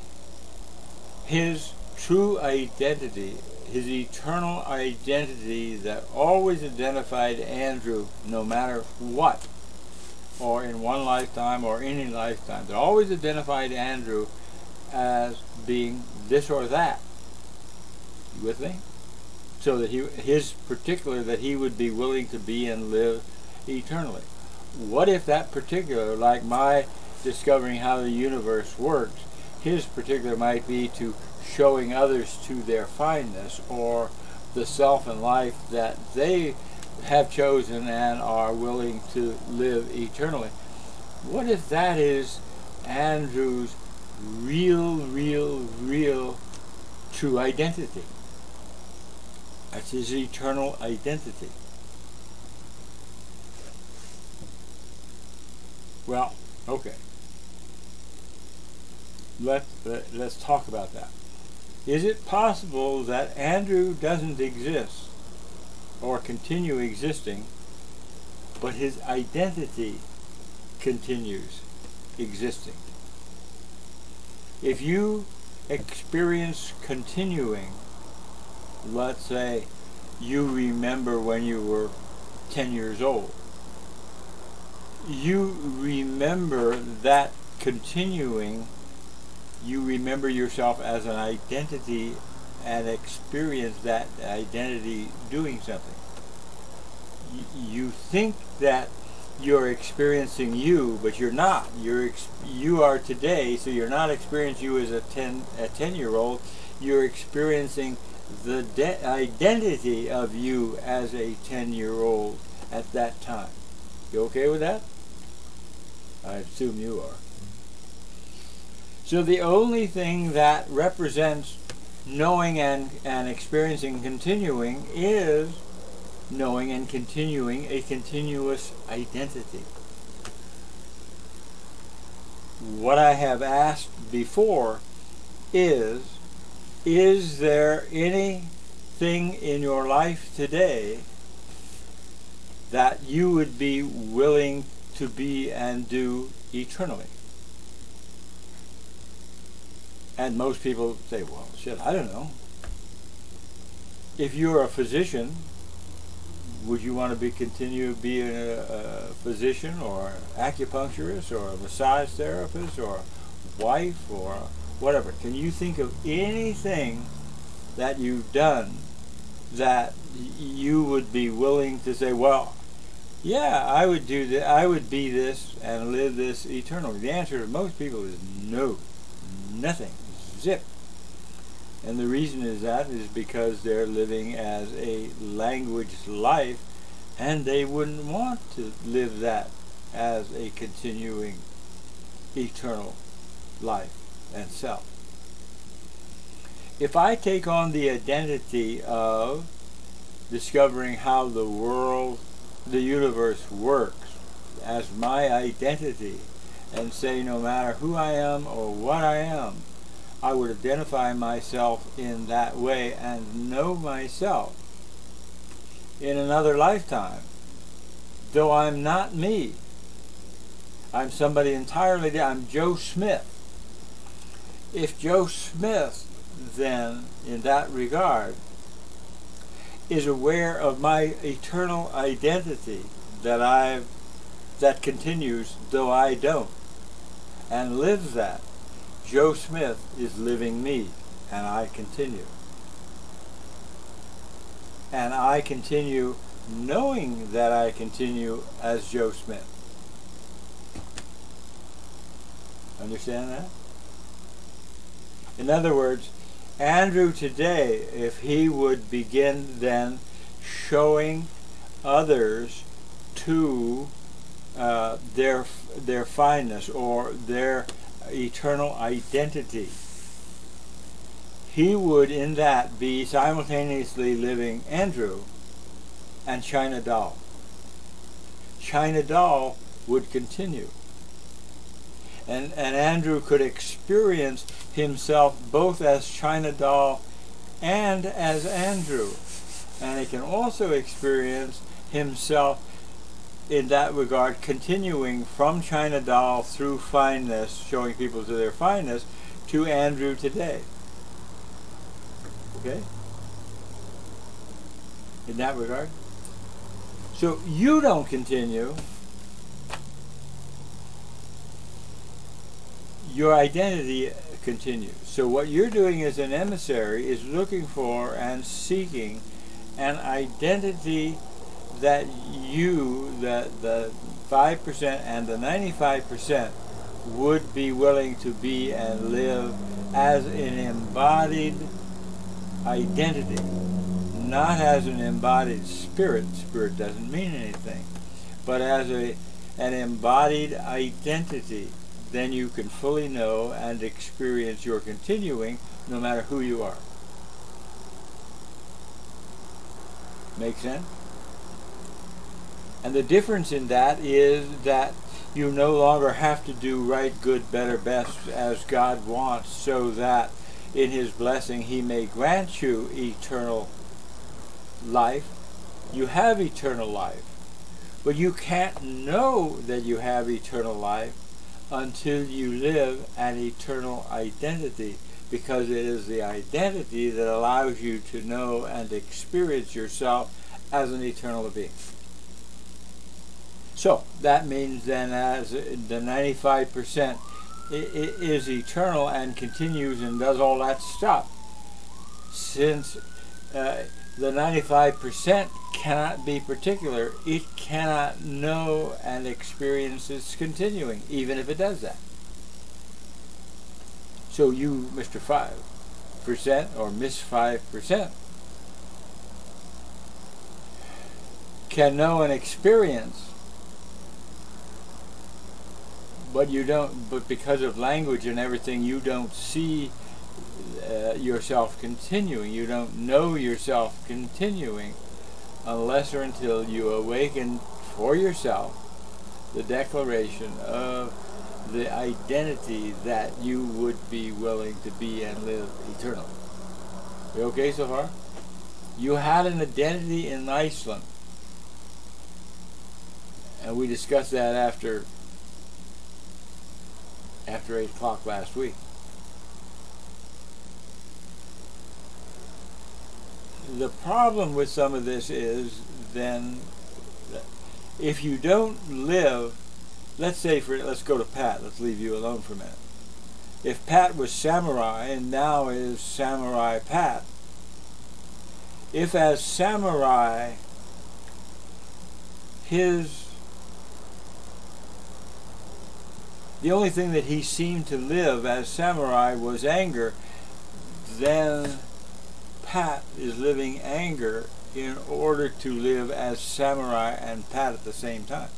his true identity, his eternal identity that always identified Andrew no matter what, or in one lifetime or any lifetime, that always identified Andrew as being this or that. You with me? So that he, his particular, that he would be willing to be and live eternally. What if that particular, like my discovering how the universe works, his particular might be to showing others to their fineness, or the self and life that they have chosen and are willing to live eternally? What if that is Andrew's real, real, real true identity? That's his eternal identity. Well, okay. Let, let, let's talk about that. Is it possible that Andrew doesn't exist or continue existing, but his identity continues existing? If you experience continuing, let's say you remember when you were ten years old, you remember that continuing, you remember yourself as an identity and experience that identity doing something. Y- you think that you're experiencing you, but you're not. You're ex- you are today, so you're not experiencing you as a ten a ten year old. You're experiencing the de- identity of you as a ten year old at that time. You okay with that? I assume you are. So the only thing that represents knowing and, and experiencing continuing is knowing and continuing a continuous identity. What I have asked before is, is there anything in your life today that you would be willing to be and do eternally? And most people say, well, shit, I don't know. If you're a physician, would you want to be continue being a, a physician or acupuncturist or a massage therapist or wife or whatever? Can you think of anything that you've done that y- you would be willing to say, well, yeah, I would do that. I would be this and live this eternally. The answer to most people is no, nothing, zip. And the reason is that is because they're living as a language life, and they wouldn't want to live that as a continuing eternal life and self. If I take on the identity of discovering how the world, the universe works as my identity, and say no matter who I am or what I am, I would identify myself in that way and know myself in another lifetime, though I'm not me. I'm somebody entirely different. I'm Joe Smith. If Joe Smith, then, in that regard, is aware of my eternal identity that I've that continues though I don't, and lives that, Joe Smith is living me, and I continue. And I continue knowing that I continue as Joe Smith. Understand that? In other words, Andrew today, if he would begin then showing others to uh, their their fineness or their eternal identity, he would in that be simultaneously living Andrew and China Doll. China Doll would continue. And, and Andrew could experience himself both as China Doll and as Andrew. And he can also experience himself in that regard continuing from China Doll through fineness, showing people to their fineness, to Andrew today. Okay? In that regard. So you don't continue. Your identity continues. So what you're doing as an emissary is looking for and seeking an identity that you, the, the five percent and the ninety-five percent, would be willing to be and live as an embodied identity, not as an embodied spirit. Spirit doesn't mean anything, but as a an embodied identity. Then you can fully know and experience your continuing no matter who you are. Make sense? And the difference in that is that you no longer have to do right, good, better, best as God wants, so that in His blessing He may grant you eternal life. You have eternal life. But you can't know that you have eternal life until you live an eternal identity, because it is the identity that allows you to know and experience yourself as an eternal being. So that means then, as the ninety-five percent is eternal and continues and does all that stuff, since uh, the ninety-five percent cannot be particular, it cannot know and experience its continuing, even if it does that. So you, Mister five percent or Miss five percent, can know and experience, but you don't, but because of language and everything, you don't see uh, yourself continuing. You don't know yourself continuing unless or until you awaken for yourself the declaration of the identity that you would be willing to be and live eternally. You okay so far? You had an identity in Iceland, and we discussed that after after eight o'clock last week. the problem with some of this is then that if you don't live, let's say for let's go to Pat. Let's leave you alone for a minute. If Pat was Samurai and now is Samurai Pat, if as Samurai his the only thing that he seemed to live as Samurai was anger, then Pat is living anger in order to live as Samurai and Pat at the same time.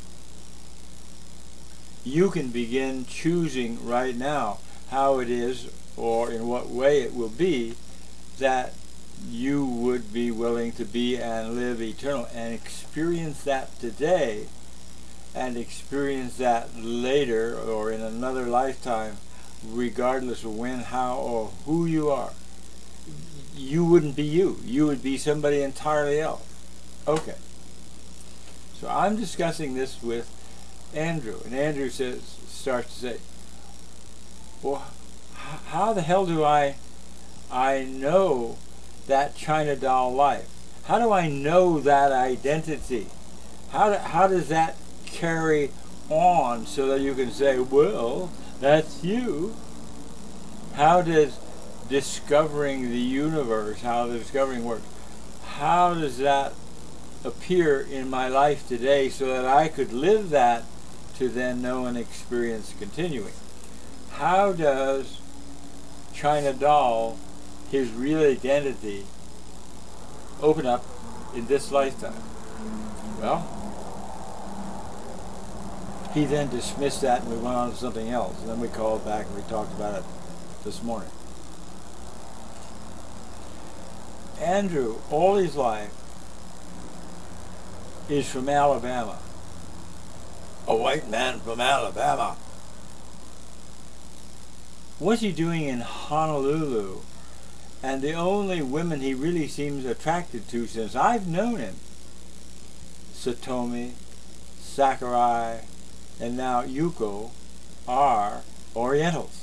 You can begin choosing right now how it is or in what way it will be that you would be willing to be and live eternal, and experience that today and experience that later or in another lifetime, regardless of when, how, or who you are. You wouldn't be you. You would be somebody entirely else. Okay. So I'm discussing this with Andrew, and Andrew says, starts to say, well, h- how the hell do I, I know that China doll life? How do I know that identity? How, do, how does that carry on so that you can say, well, that's you? How does discovering the universe, how the discovering works, how does that appear in my life today so that I could live that to then know and experience continuing? How does China doll, his real identity, open up in this lifetime? Well, he then dismissed that and we went on to something else. And then we called back and we talked about it this morning. Andrew, all his life, is from Alabama. A white man from Alabama. What's he doing in Honolulu? And the only women he really seems attracted to since I've known him, Satomi, Sakurai, and now Yuko, are Orientals.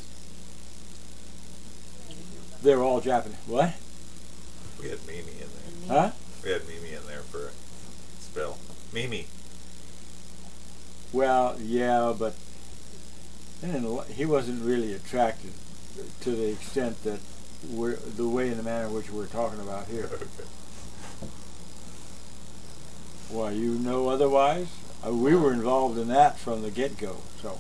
They're all Japanese. What? We had Mimi in there. Huh? We had Mimi in there for a spell. Mimi. Well, yeah, but he wasn't really attracted to the extent that we're, the way and the manner in which we're talking about here. Okay. Why, you know otherwise? Uh, we were involved in that from the get-go, so.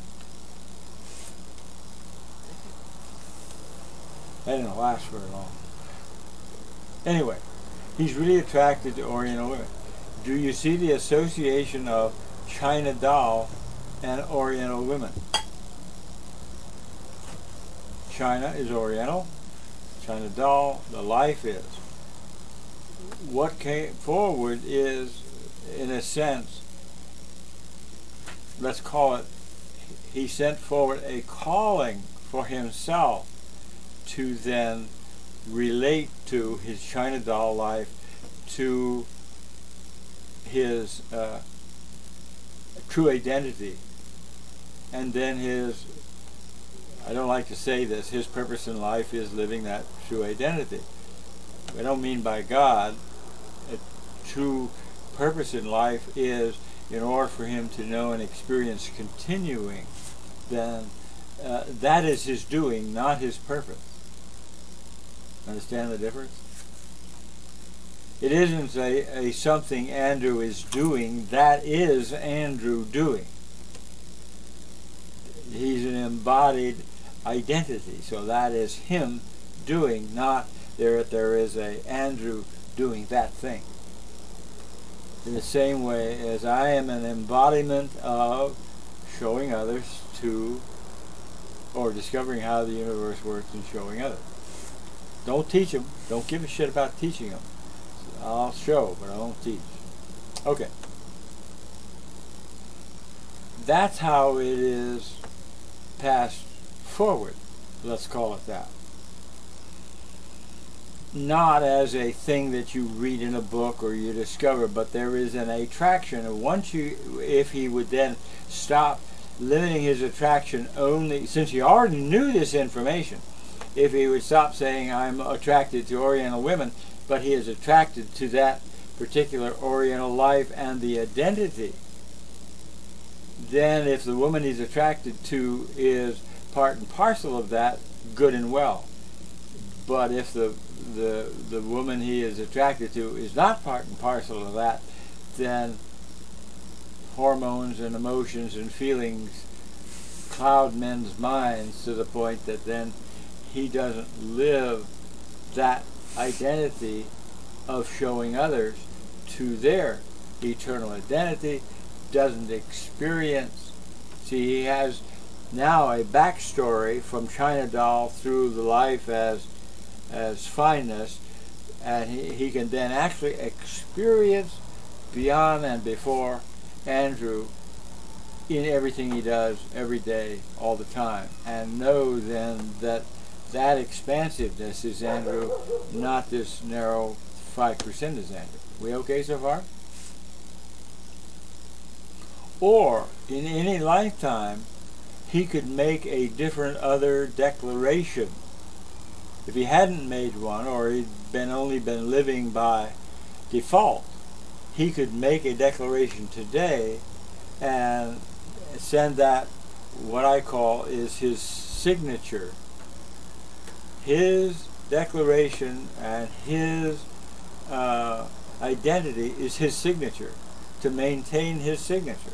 That didn't last very long. Anyway, he's really attracted to Oriental women. Do you see the association of China doll and Oriental women? China is Oriental, China doll, the life is. What came forward is, in a sense, let's call it, he sent forward a calling for himself to then relate to his China doll life, to his uh, true identity, and then his, I don't like to say this, his purpose in life is living that true identity. I don't mean by God. A true purpose in life is, in order for him to know and experience continuing, then uh, that is his doing, not his purpose. Understand the difference? It isn't a, a something Andrew is doing, that is Andrew doing. He's an embodied identity, so that is him doing, not there there is a Andrew doing that thing. In the same way as I am an embodiment of showing others to, or discovering how the universe works and showing others. Don't teach them. Don't give a shit about teaching them. I'll show, but I won't teach. Okay. That's how it is passed forward. Let's call it that. Not as a thing that you read in a book or you discover, but there is an attraction. And once you, if he would then stop limiting his attraction only, since he already knew this information, if he would stop saying I'm attracted to Oriental women, but he is attracted to that particular Oriental life and the identity, then if the woman he's attracted to is part and parcel of that, good and well. But if the the the woman he is attracted to is not part and parcel of that, then hormones and emotions and feelings cloud men's minds to the point that then he doesn't live that identity of showing others to their eternal identity, doesn't experience. See, he has now a backstory from China Doll through the life as as fineness, and he, he can then actually experience beyond and before Andrew in everything he does every day, all the time, and know then that that expansiveness is Andrew, not this narrow five percent is Andrew. We okay so far? Or in any lifetime he could make a different other declaration. If he hadn't made one, or he'd been only been living by default, he could make a declaration today and send that, what I call is his signature. His declaration and his uh, identity is his signature, to maintain his signature.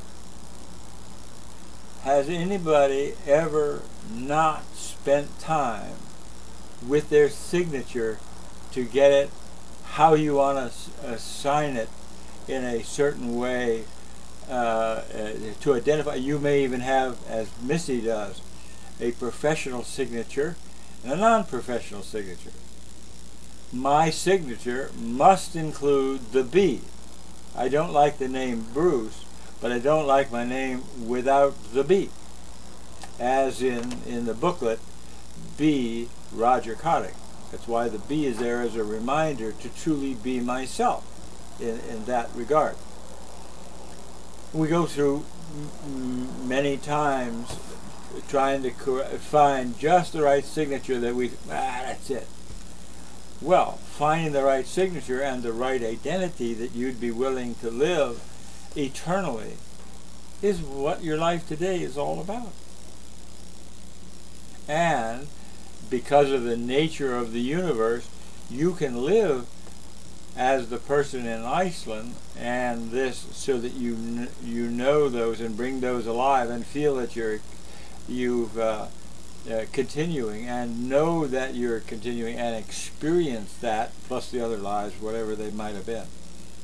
Has anybody ever not spent time with their signature to get it how you want to assign it in a certain way, uh, uh, to identify? You may even have, as Missy does, a professional signature and a non-professional signature. My signature must include the B. I don't like the name Bruce, but I don't like my name without the B. As in, in the booklet, B. Roger Cotting. That's why the B is there as a reminder to truly be myself in, in that regard. We go through m many times trying to find just the right signature that we, ah, that's it. Well, finding the right signature and the right identity that you'd be willing to live eternally is what your life today is all about. And because of the nature of the universe, you can live as the person in Iceland, and this so that you kn you know those and bring those alive and feel that you're you've uh, uh, continuing, and know that you're continuing and experience that plus the other lives, whatever they might have been,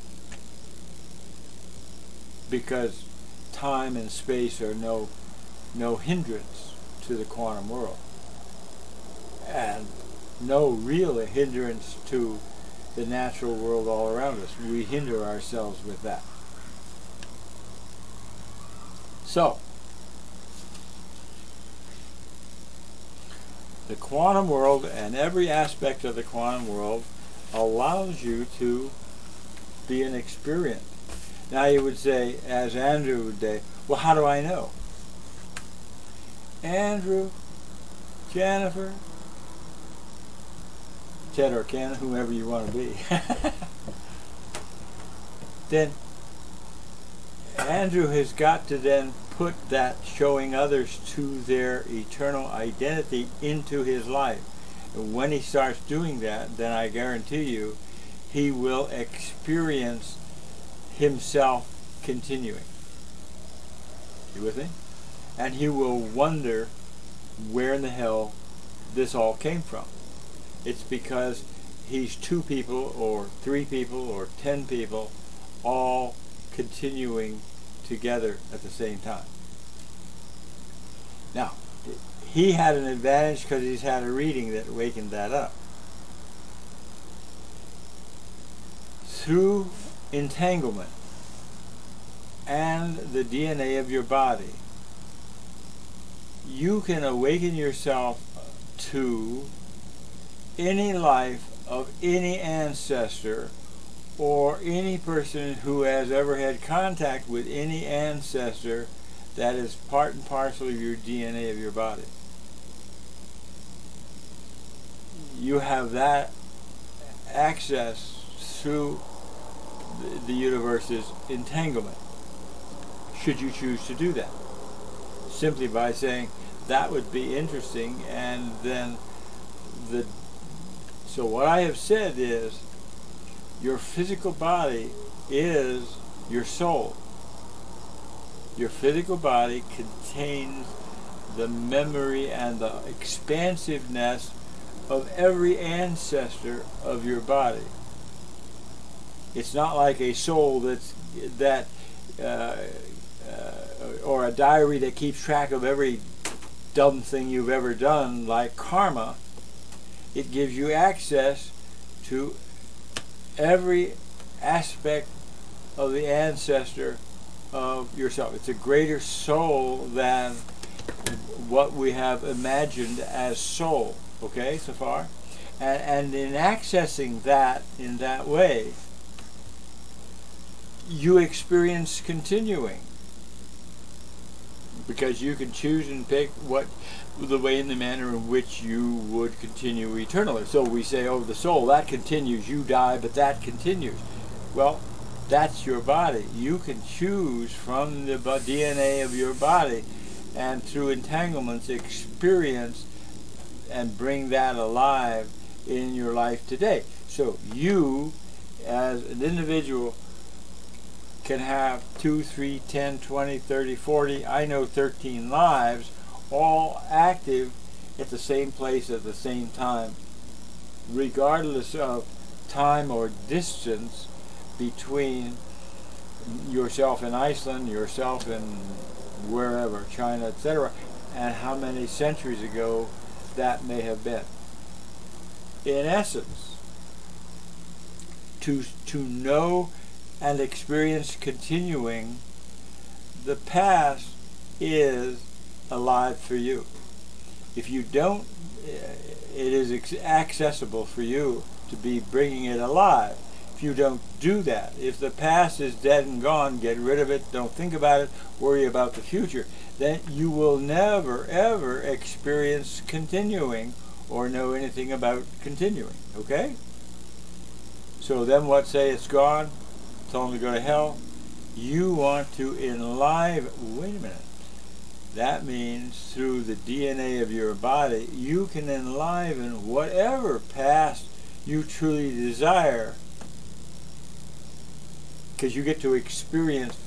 because time and space are no no hindrance to the quantum world, and no real hindrance to the natural world all around us. We hinder ourselves with that. So, the quantum world and every aspect of the quantum world allows you to be an experience. Now you would say, as Andrew would say, well, how do I know? Andrew, Jennifer, Ted or Ken, whoever you want to be. Then Andrew has got to then put that showing others to their eternal identity into his life. And when he starts doing that, then I guarantee you he will experience himself continuing. You with me? And he will wonder where in the hell this all came from. It's because he's two people or three people or ten people all continuing together at the same time. Now, he had an advantage because he's had a reading that wakened that up. Through entanglement and the D N A of your body, you can awaken yourself to any life of any ancestor or any person who has ever had contact with any ancestor that is part and parcel of your D N A of your body. you have that access through the, the universe's entanglement, should you choose to do that. Simply by saying, that would be interesting, and then the so what I have said is, your physical body is your soul. Your physical body contains the memory and the expansiveness of every ancestor of your body. It's not like a soul that's that uh, uh, or a diary that keeps track of every dumb thing you've ever done, like karma. It gives you access to every aspect of the ancestor of yourself. It's a greater soul than what we have imagined as soul. Okay, so far? And, and in accessing that in that way, you experience continuing. Because you can choose and pick what the way and the manner in which you would continue eternally. So we say, oh, the soul, that continues. You die, but that continues. Well, that's your body. You can choose from the D N A of your body, and through entanglements experience and bring that alive in your life today. So you, as an individual, can have two, three, ten, twenty, thirty, forty, I know thirteen lives, all active at the same place at the same time, regardless of time or distance between yourself in Iceland, yourself in wherever, China, et cetera, and how many centuries ago that may have been. In essence, to, to know and experience continuing, the past is alive for you. If you don't, it is accessible for you to be bringing it alive. If you don't do that, if the past is dead and gone, get rid of it, don't think about it, worry about the future, then you will never ever experience continuing or know anything about continuing. Okay? So then what, say it's gone, tell them to go to hell. You want to enliven, wait a minute, that means through the D N A of your body, you can enliven whatever past you truly desire, because you get to experience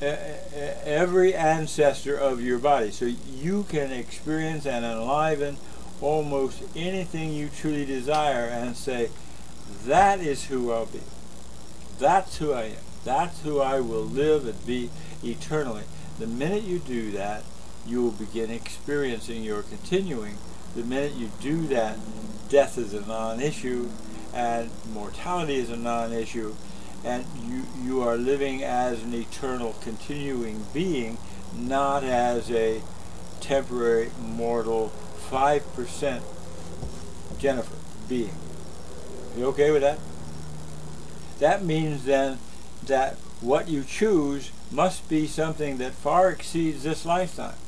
every ancestor of your body. So you can experience and enliven almost anything you truly desire and say, that is who I'll be. That's who I am. That's who I will live and be eternally. The minute you do that, you will begin experiencing your continuing. The minute you do that, death is a non-issue and mortality is a non-issue, and you, you are living as an eternal continuing being, not as a temporary mortal five percent Jennifer being. You okay with that? That means then that what you choose must be something that far exceeds this lifetime.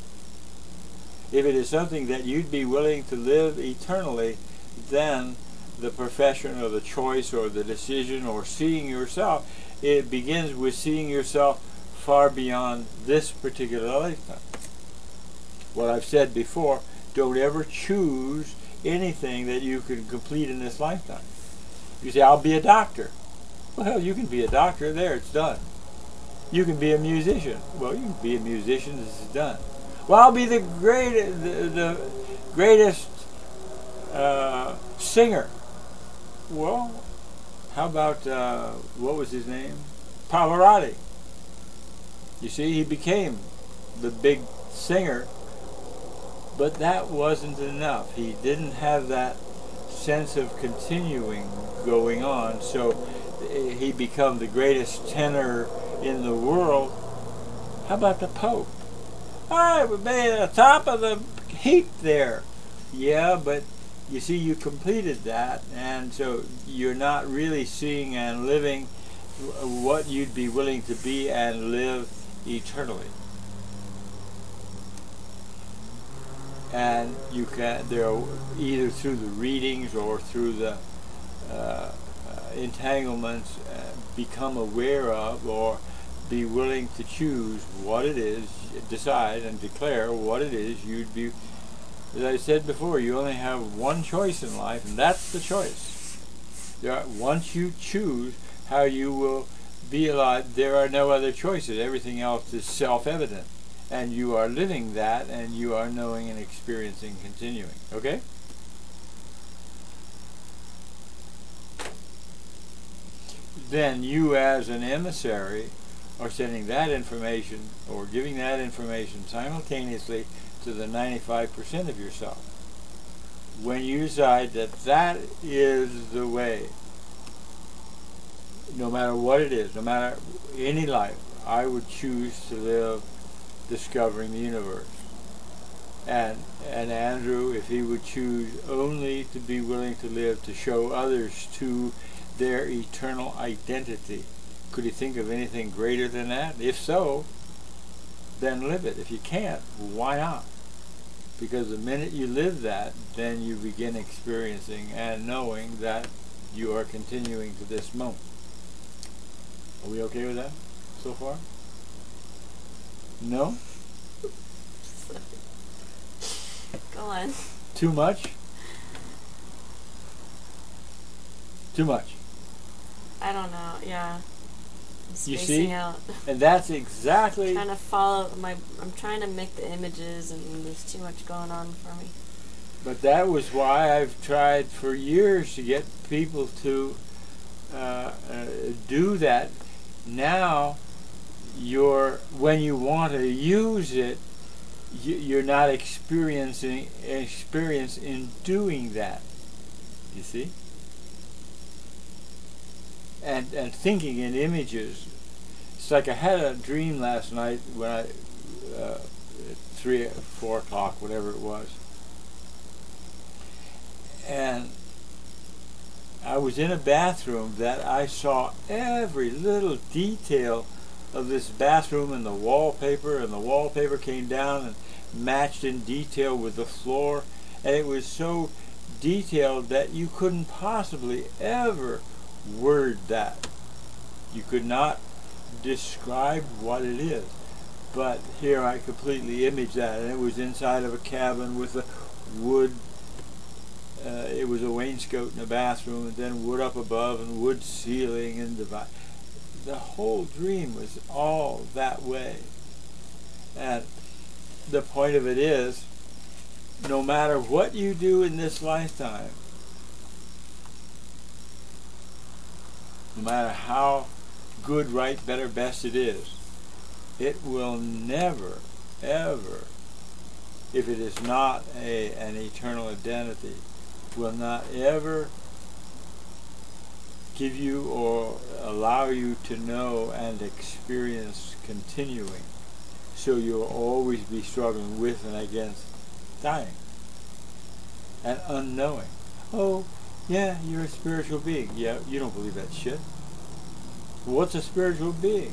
If it is something that you'd be willing to live eternally, then the profession or the choice or the decision or seeing yourself, it begins with seeing yourself far beyond this particular lifetime. What I've said before, don't ever choose anything that you can complete in this lifetime. You say, I'll be a doctor. Well, you can be a doctor, there, it's done. You can be a musician. Well, you can be a musician, this is done. Well, I'll be the, great, the, the greatest uh, singer. Well, how about, uh, what was his name? Pavarotti. You see, he became the big singer, but that wasn't enough. He didn't have that sense of continuing going on, so he became the greatest tenor in the world. How about the Pope? I would be at the top of the heap there. Yeah, but you see, you completed that, and so you're not really seeing and living what you'd be willing to be and live eternally. and you can, they're either through the readings or through the uh, uh, entanglements, uh, become aware of or be willing to choose what it is, decide and declare what it is you'd be. As I said before, you only have one choice in life, and that's the choice. There are, once you choose how you will be alive, there are no other choices. Everything else is self-evident. And you are living that, and you are knowing and experiencing, continuing. Okay? Then you as an emissary are sending that information or giving that information simultaneously to the ninety-five percent of yourself. When you decide that that is the way, no matter what it is, no matter any life, I would choose to live discovering the universe. And and Andrew, if he would choose only to be willing to live to show others to their eternal identity, could he think of anything greater than that? If so, then live it. If you can't, why not? Because the minute you live that, then you begin experiencing and knowing that you are continuing to this moment. Are we okay with that so far? No? Go on. Too much? Too much. I don't know. Yeah. I'm You spacing see? out. And that's exactly... Trying to follow my. I'm trying to make the images, and there's too much going on for me. But that was why I've tried for years to get people to uh, uh, do that. Now, you're, when you want to use it, you, you're not experiencing experience in doing that. You see? And and thinking in images. It's like I had a dream last night when I, uh, at three, four o'clock, whatever it was. And I was in a bathroom that I saw every little detail of this bathroom and the wallpaper, and the wallpaper came down and matched in detail with the floor, and it was so detailed that you couldn't possibly ever word that. You could not describe what it is. But here I completely imaged that, and it was inside of a cabin with a wood. Uh, it was a wainscot in a bathroom, and then wood up above, and wood ceiling, and the the whole dream was all that way. And the point of it is, no matter what you do in this lifetime, no matter how good, right, better, best it is, it will never, ever, if it is not a an eternal identity, will not ever give you or allow you to know and experience continuing. So you'll always be struggling with and against dying and unknowing. Oh, yeah, you're a spiritual being. Yeah, you don't believe that shit. What's a spiritual being?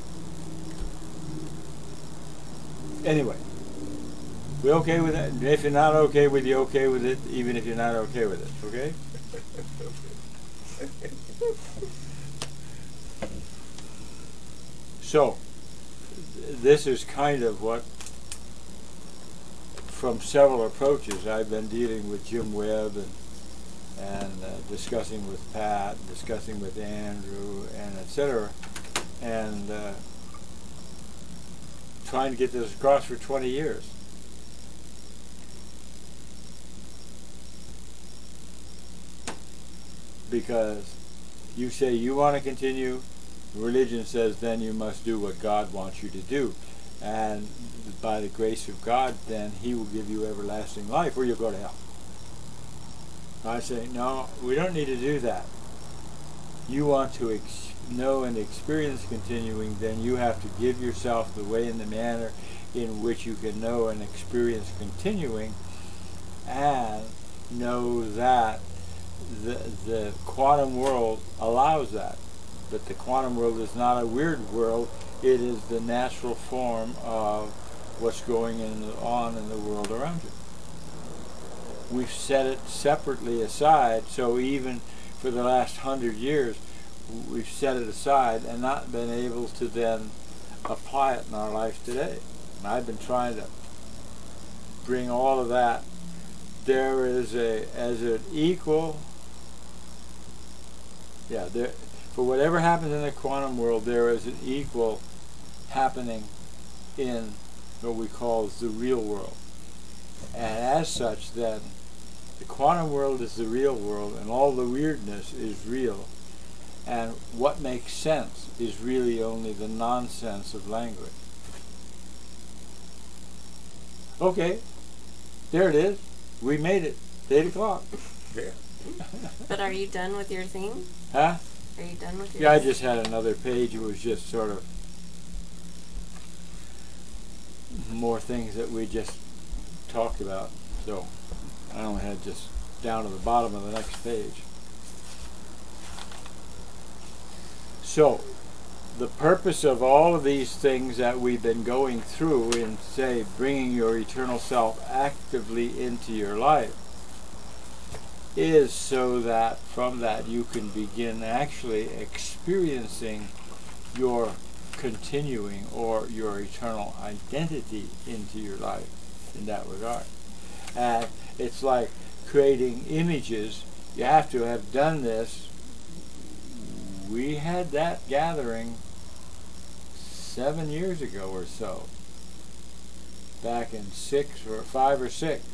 Anyway, we okay with that? If you're not okay with it, you're okay with it, even if you're not okay with it, okay? So, this is kind of what, from several approaches, I've been dealing with Jim Webb and and uh, discussing with Pat, discussing with Andrew, and et cetera, and uh, trying to get this across for twenty years. Because you say you want to continue, religion says then you must do what God wants you to do. And by the grace of God, then He will give you everlasting life, or you'll go to hell. I say, no, we don't need to do that. You want to ex know and experience continuing, then you have to give yourself the way and the manner in which you can know and experience continuing, and know that the, the quantum world allows that. But the quantum world is not a weird world, it is the natural form of what's going in, on in the world around you. we've set it separately aside. So even for the last hundred years, we've set it aside and not been able to then apply it in our life today. And I've been trying to bring all of that. There is a, as an equal, yeah, there, for whatever happens in the quantum world, there is an equal happening in what we call the real world. And as such, then, the quantum world is the real world, and all the weirdness is real. And what makes sense is really only the nonsense of language. Okay, there it is. We made it. Eight o'clock. Yeah. But are you done with your thing? Huh? Are you done with your Yeah, I just had another page. It was just sort of more things that we just talked about. So I only had just down to the bottom of the next page. So the purpose of all of these things that we've been going through in, say, bringing your eternal self actively into your life is so that from that you can begin actually experiencing your continuing or your eternal identity into your life in that regard. And it's like creating images. You have to have done this. We had that gathering seven years ago or so, back in six or five or six.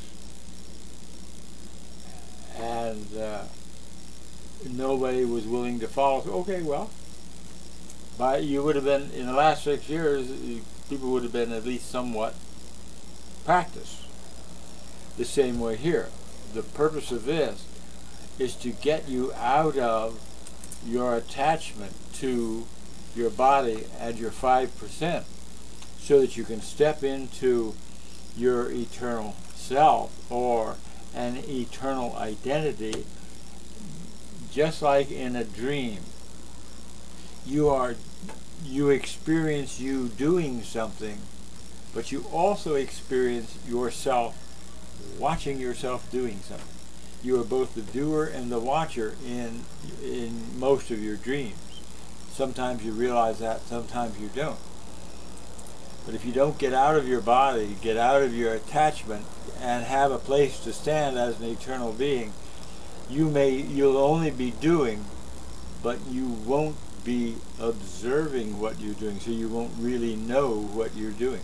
And uh, nobody was willing to follow. Okay, well, by, you would have been, in the last six years, people would have been at least somewhat practiced. The same way here. The purpose of this is to get you out of your attachment to your body at your five percent so that you can step into your eternal self or an eternal identity, just like in a dream. You are, you experience you doing something, but you also experience yourself watching yourself doing something. You are both the doer and the watcher in in most of your dreams. Sometimes you realize that, sometimes you don't. But if you don't get out of your body, get out of your attachment, and have a place to stand as an eternal being, you may, you'll only be doing, but you won't be observing what you're doing, so you won't really know what you're doing.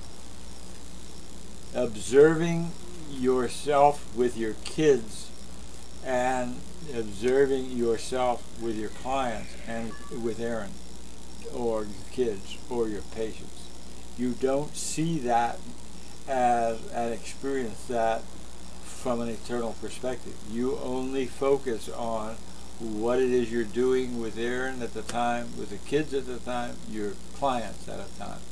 Observing yourself with your kids and observing yourself with your clients and with Aaron or your kids or your patients. You don't see that as and experience that from an eternal perspective. You only focus on what it is you're doing with Aaron at the time, with the kids at the time, your clients at a time.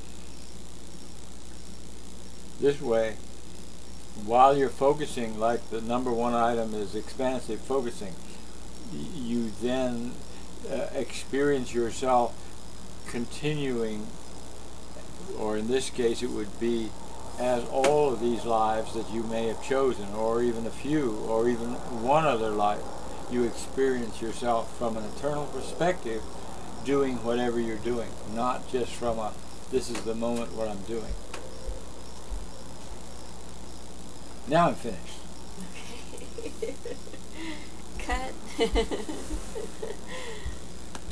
This way, while you're focusing, like the number one item is expansive focusing, you then uh, experience yourself continuing, or in this case it would be as all of these lives that you may have chosen, or even a few, or even one other life. You experience yourself from an eternal perspective doing whatever you're doing, not just from a, this is the moment what I'm doing. Now I'm finished. Cut.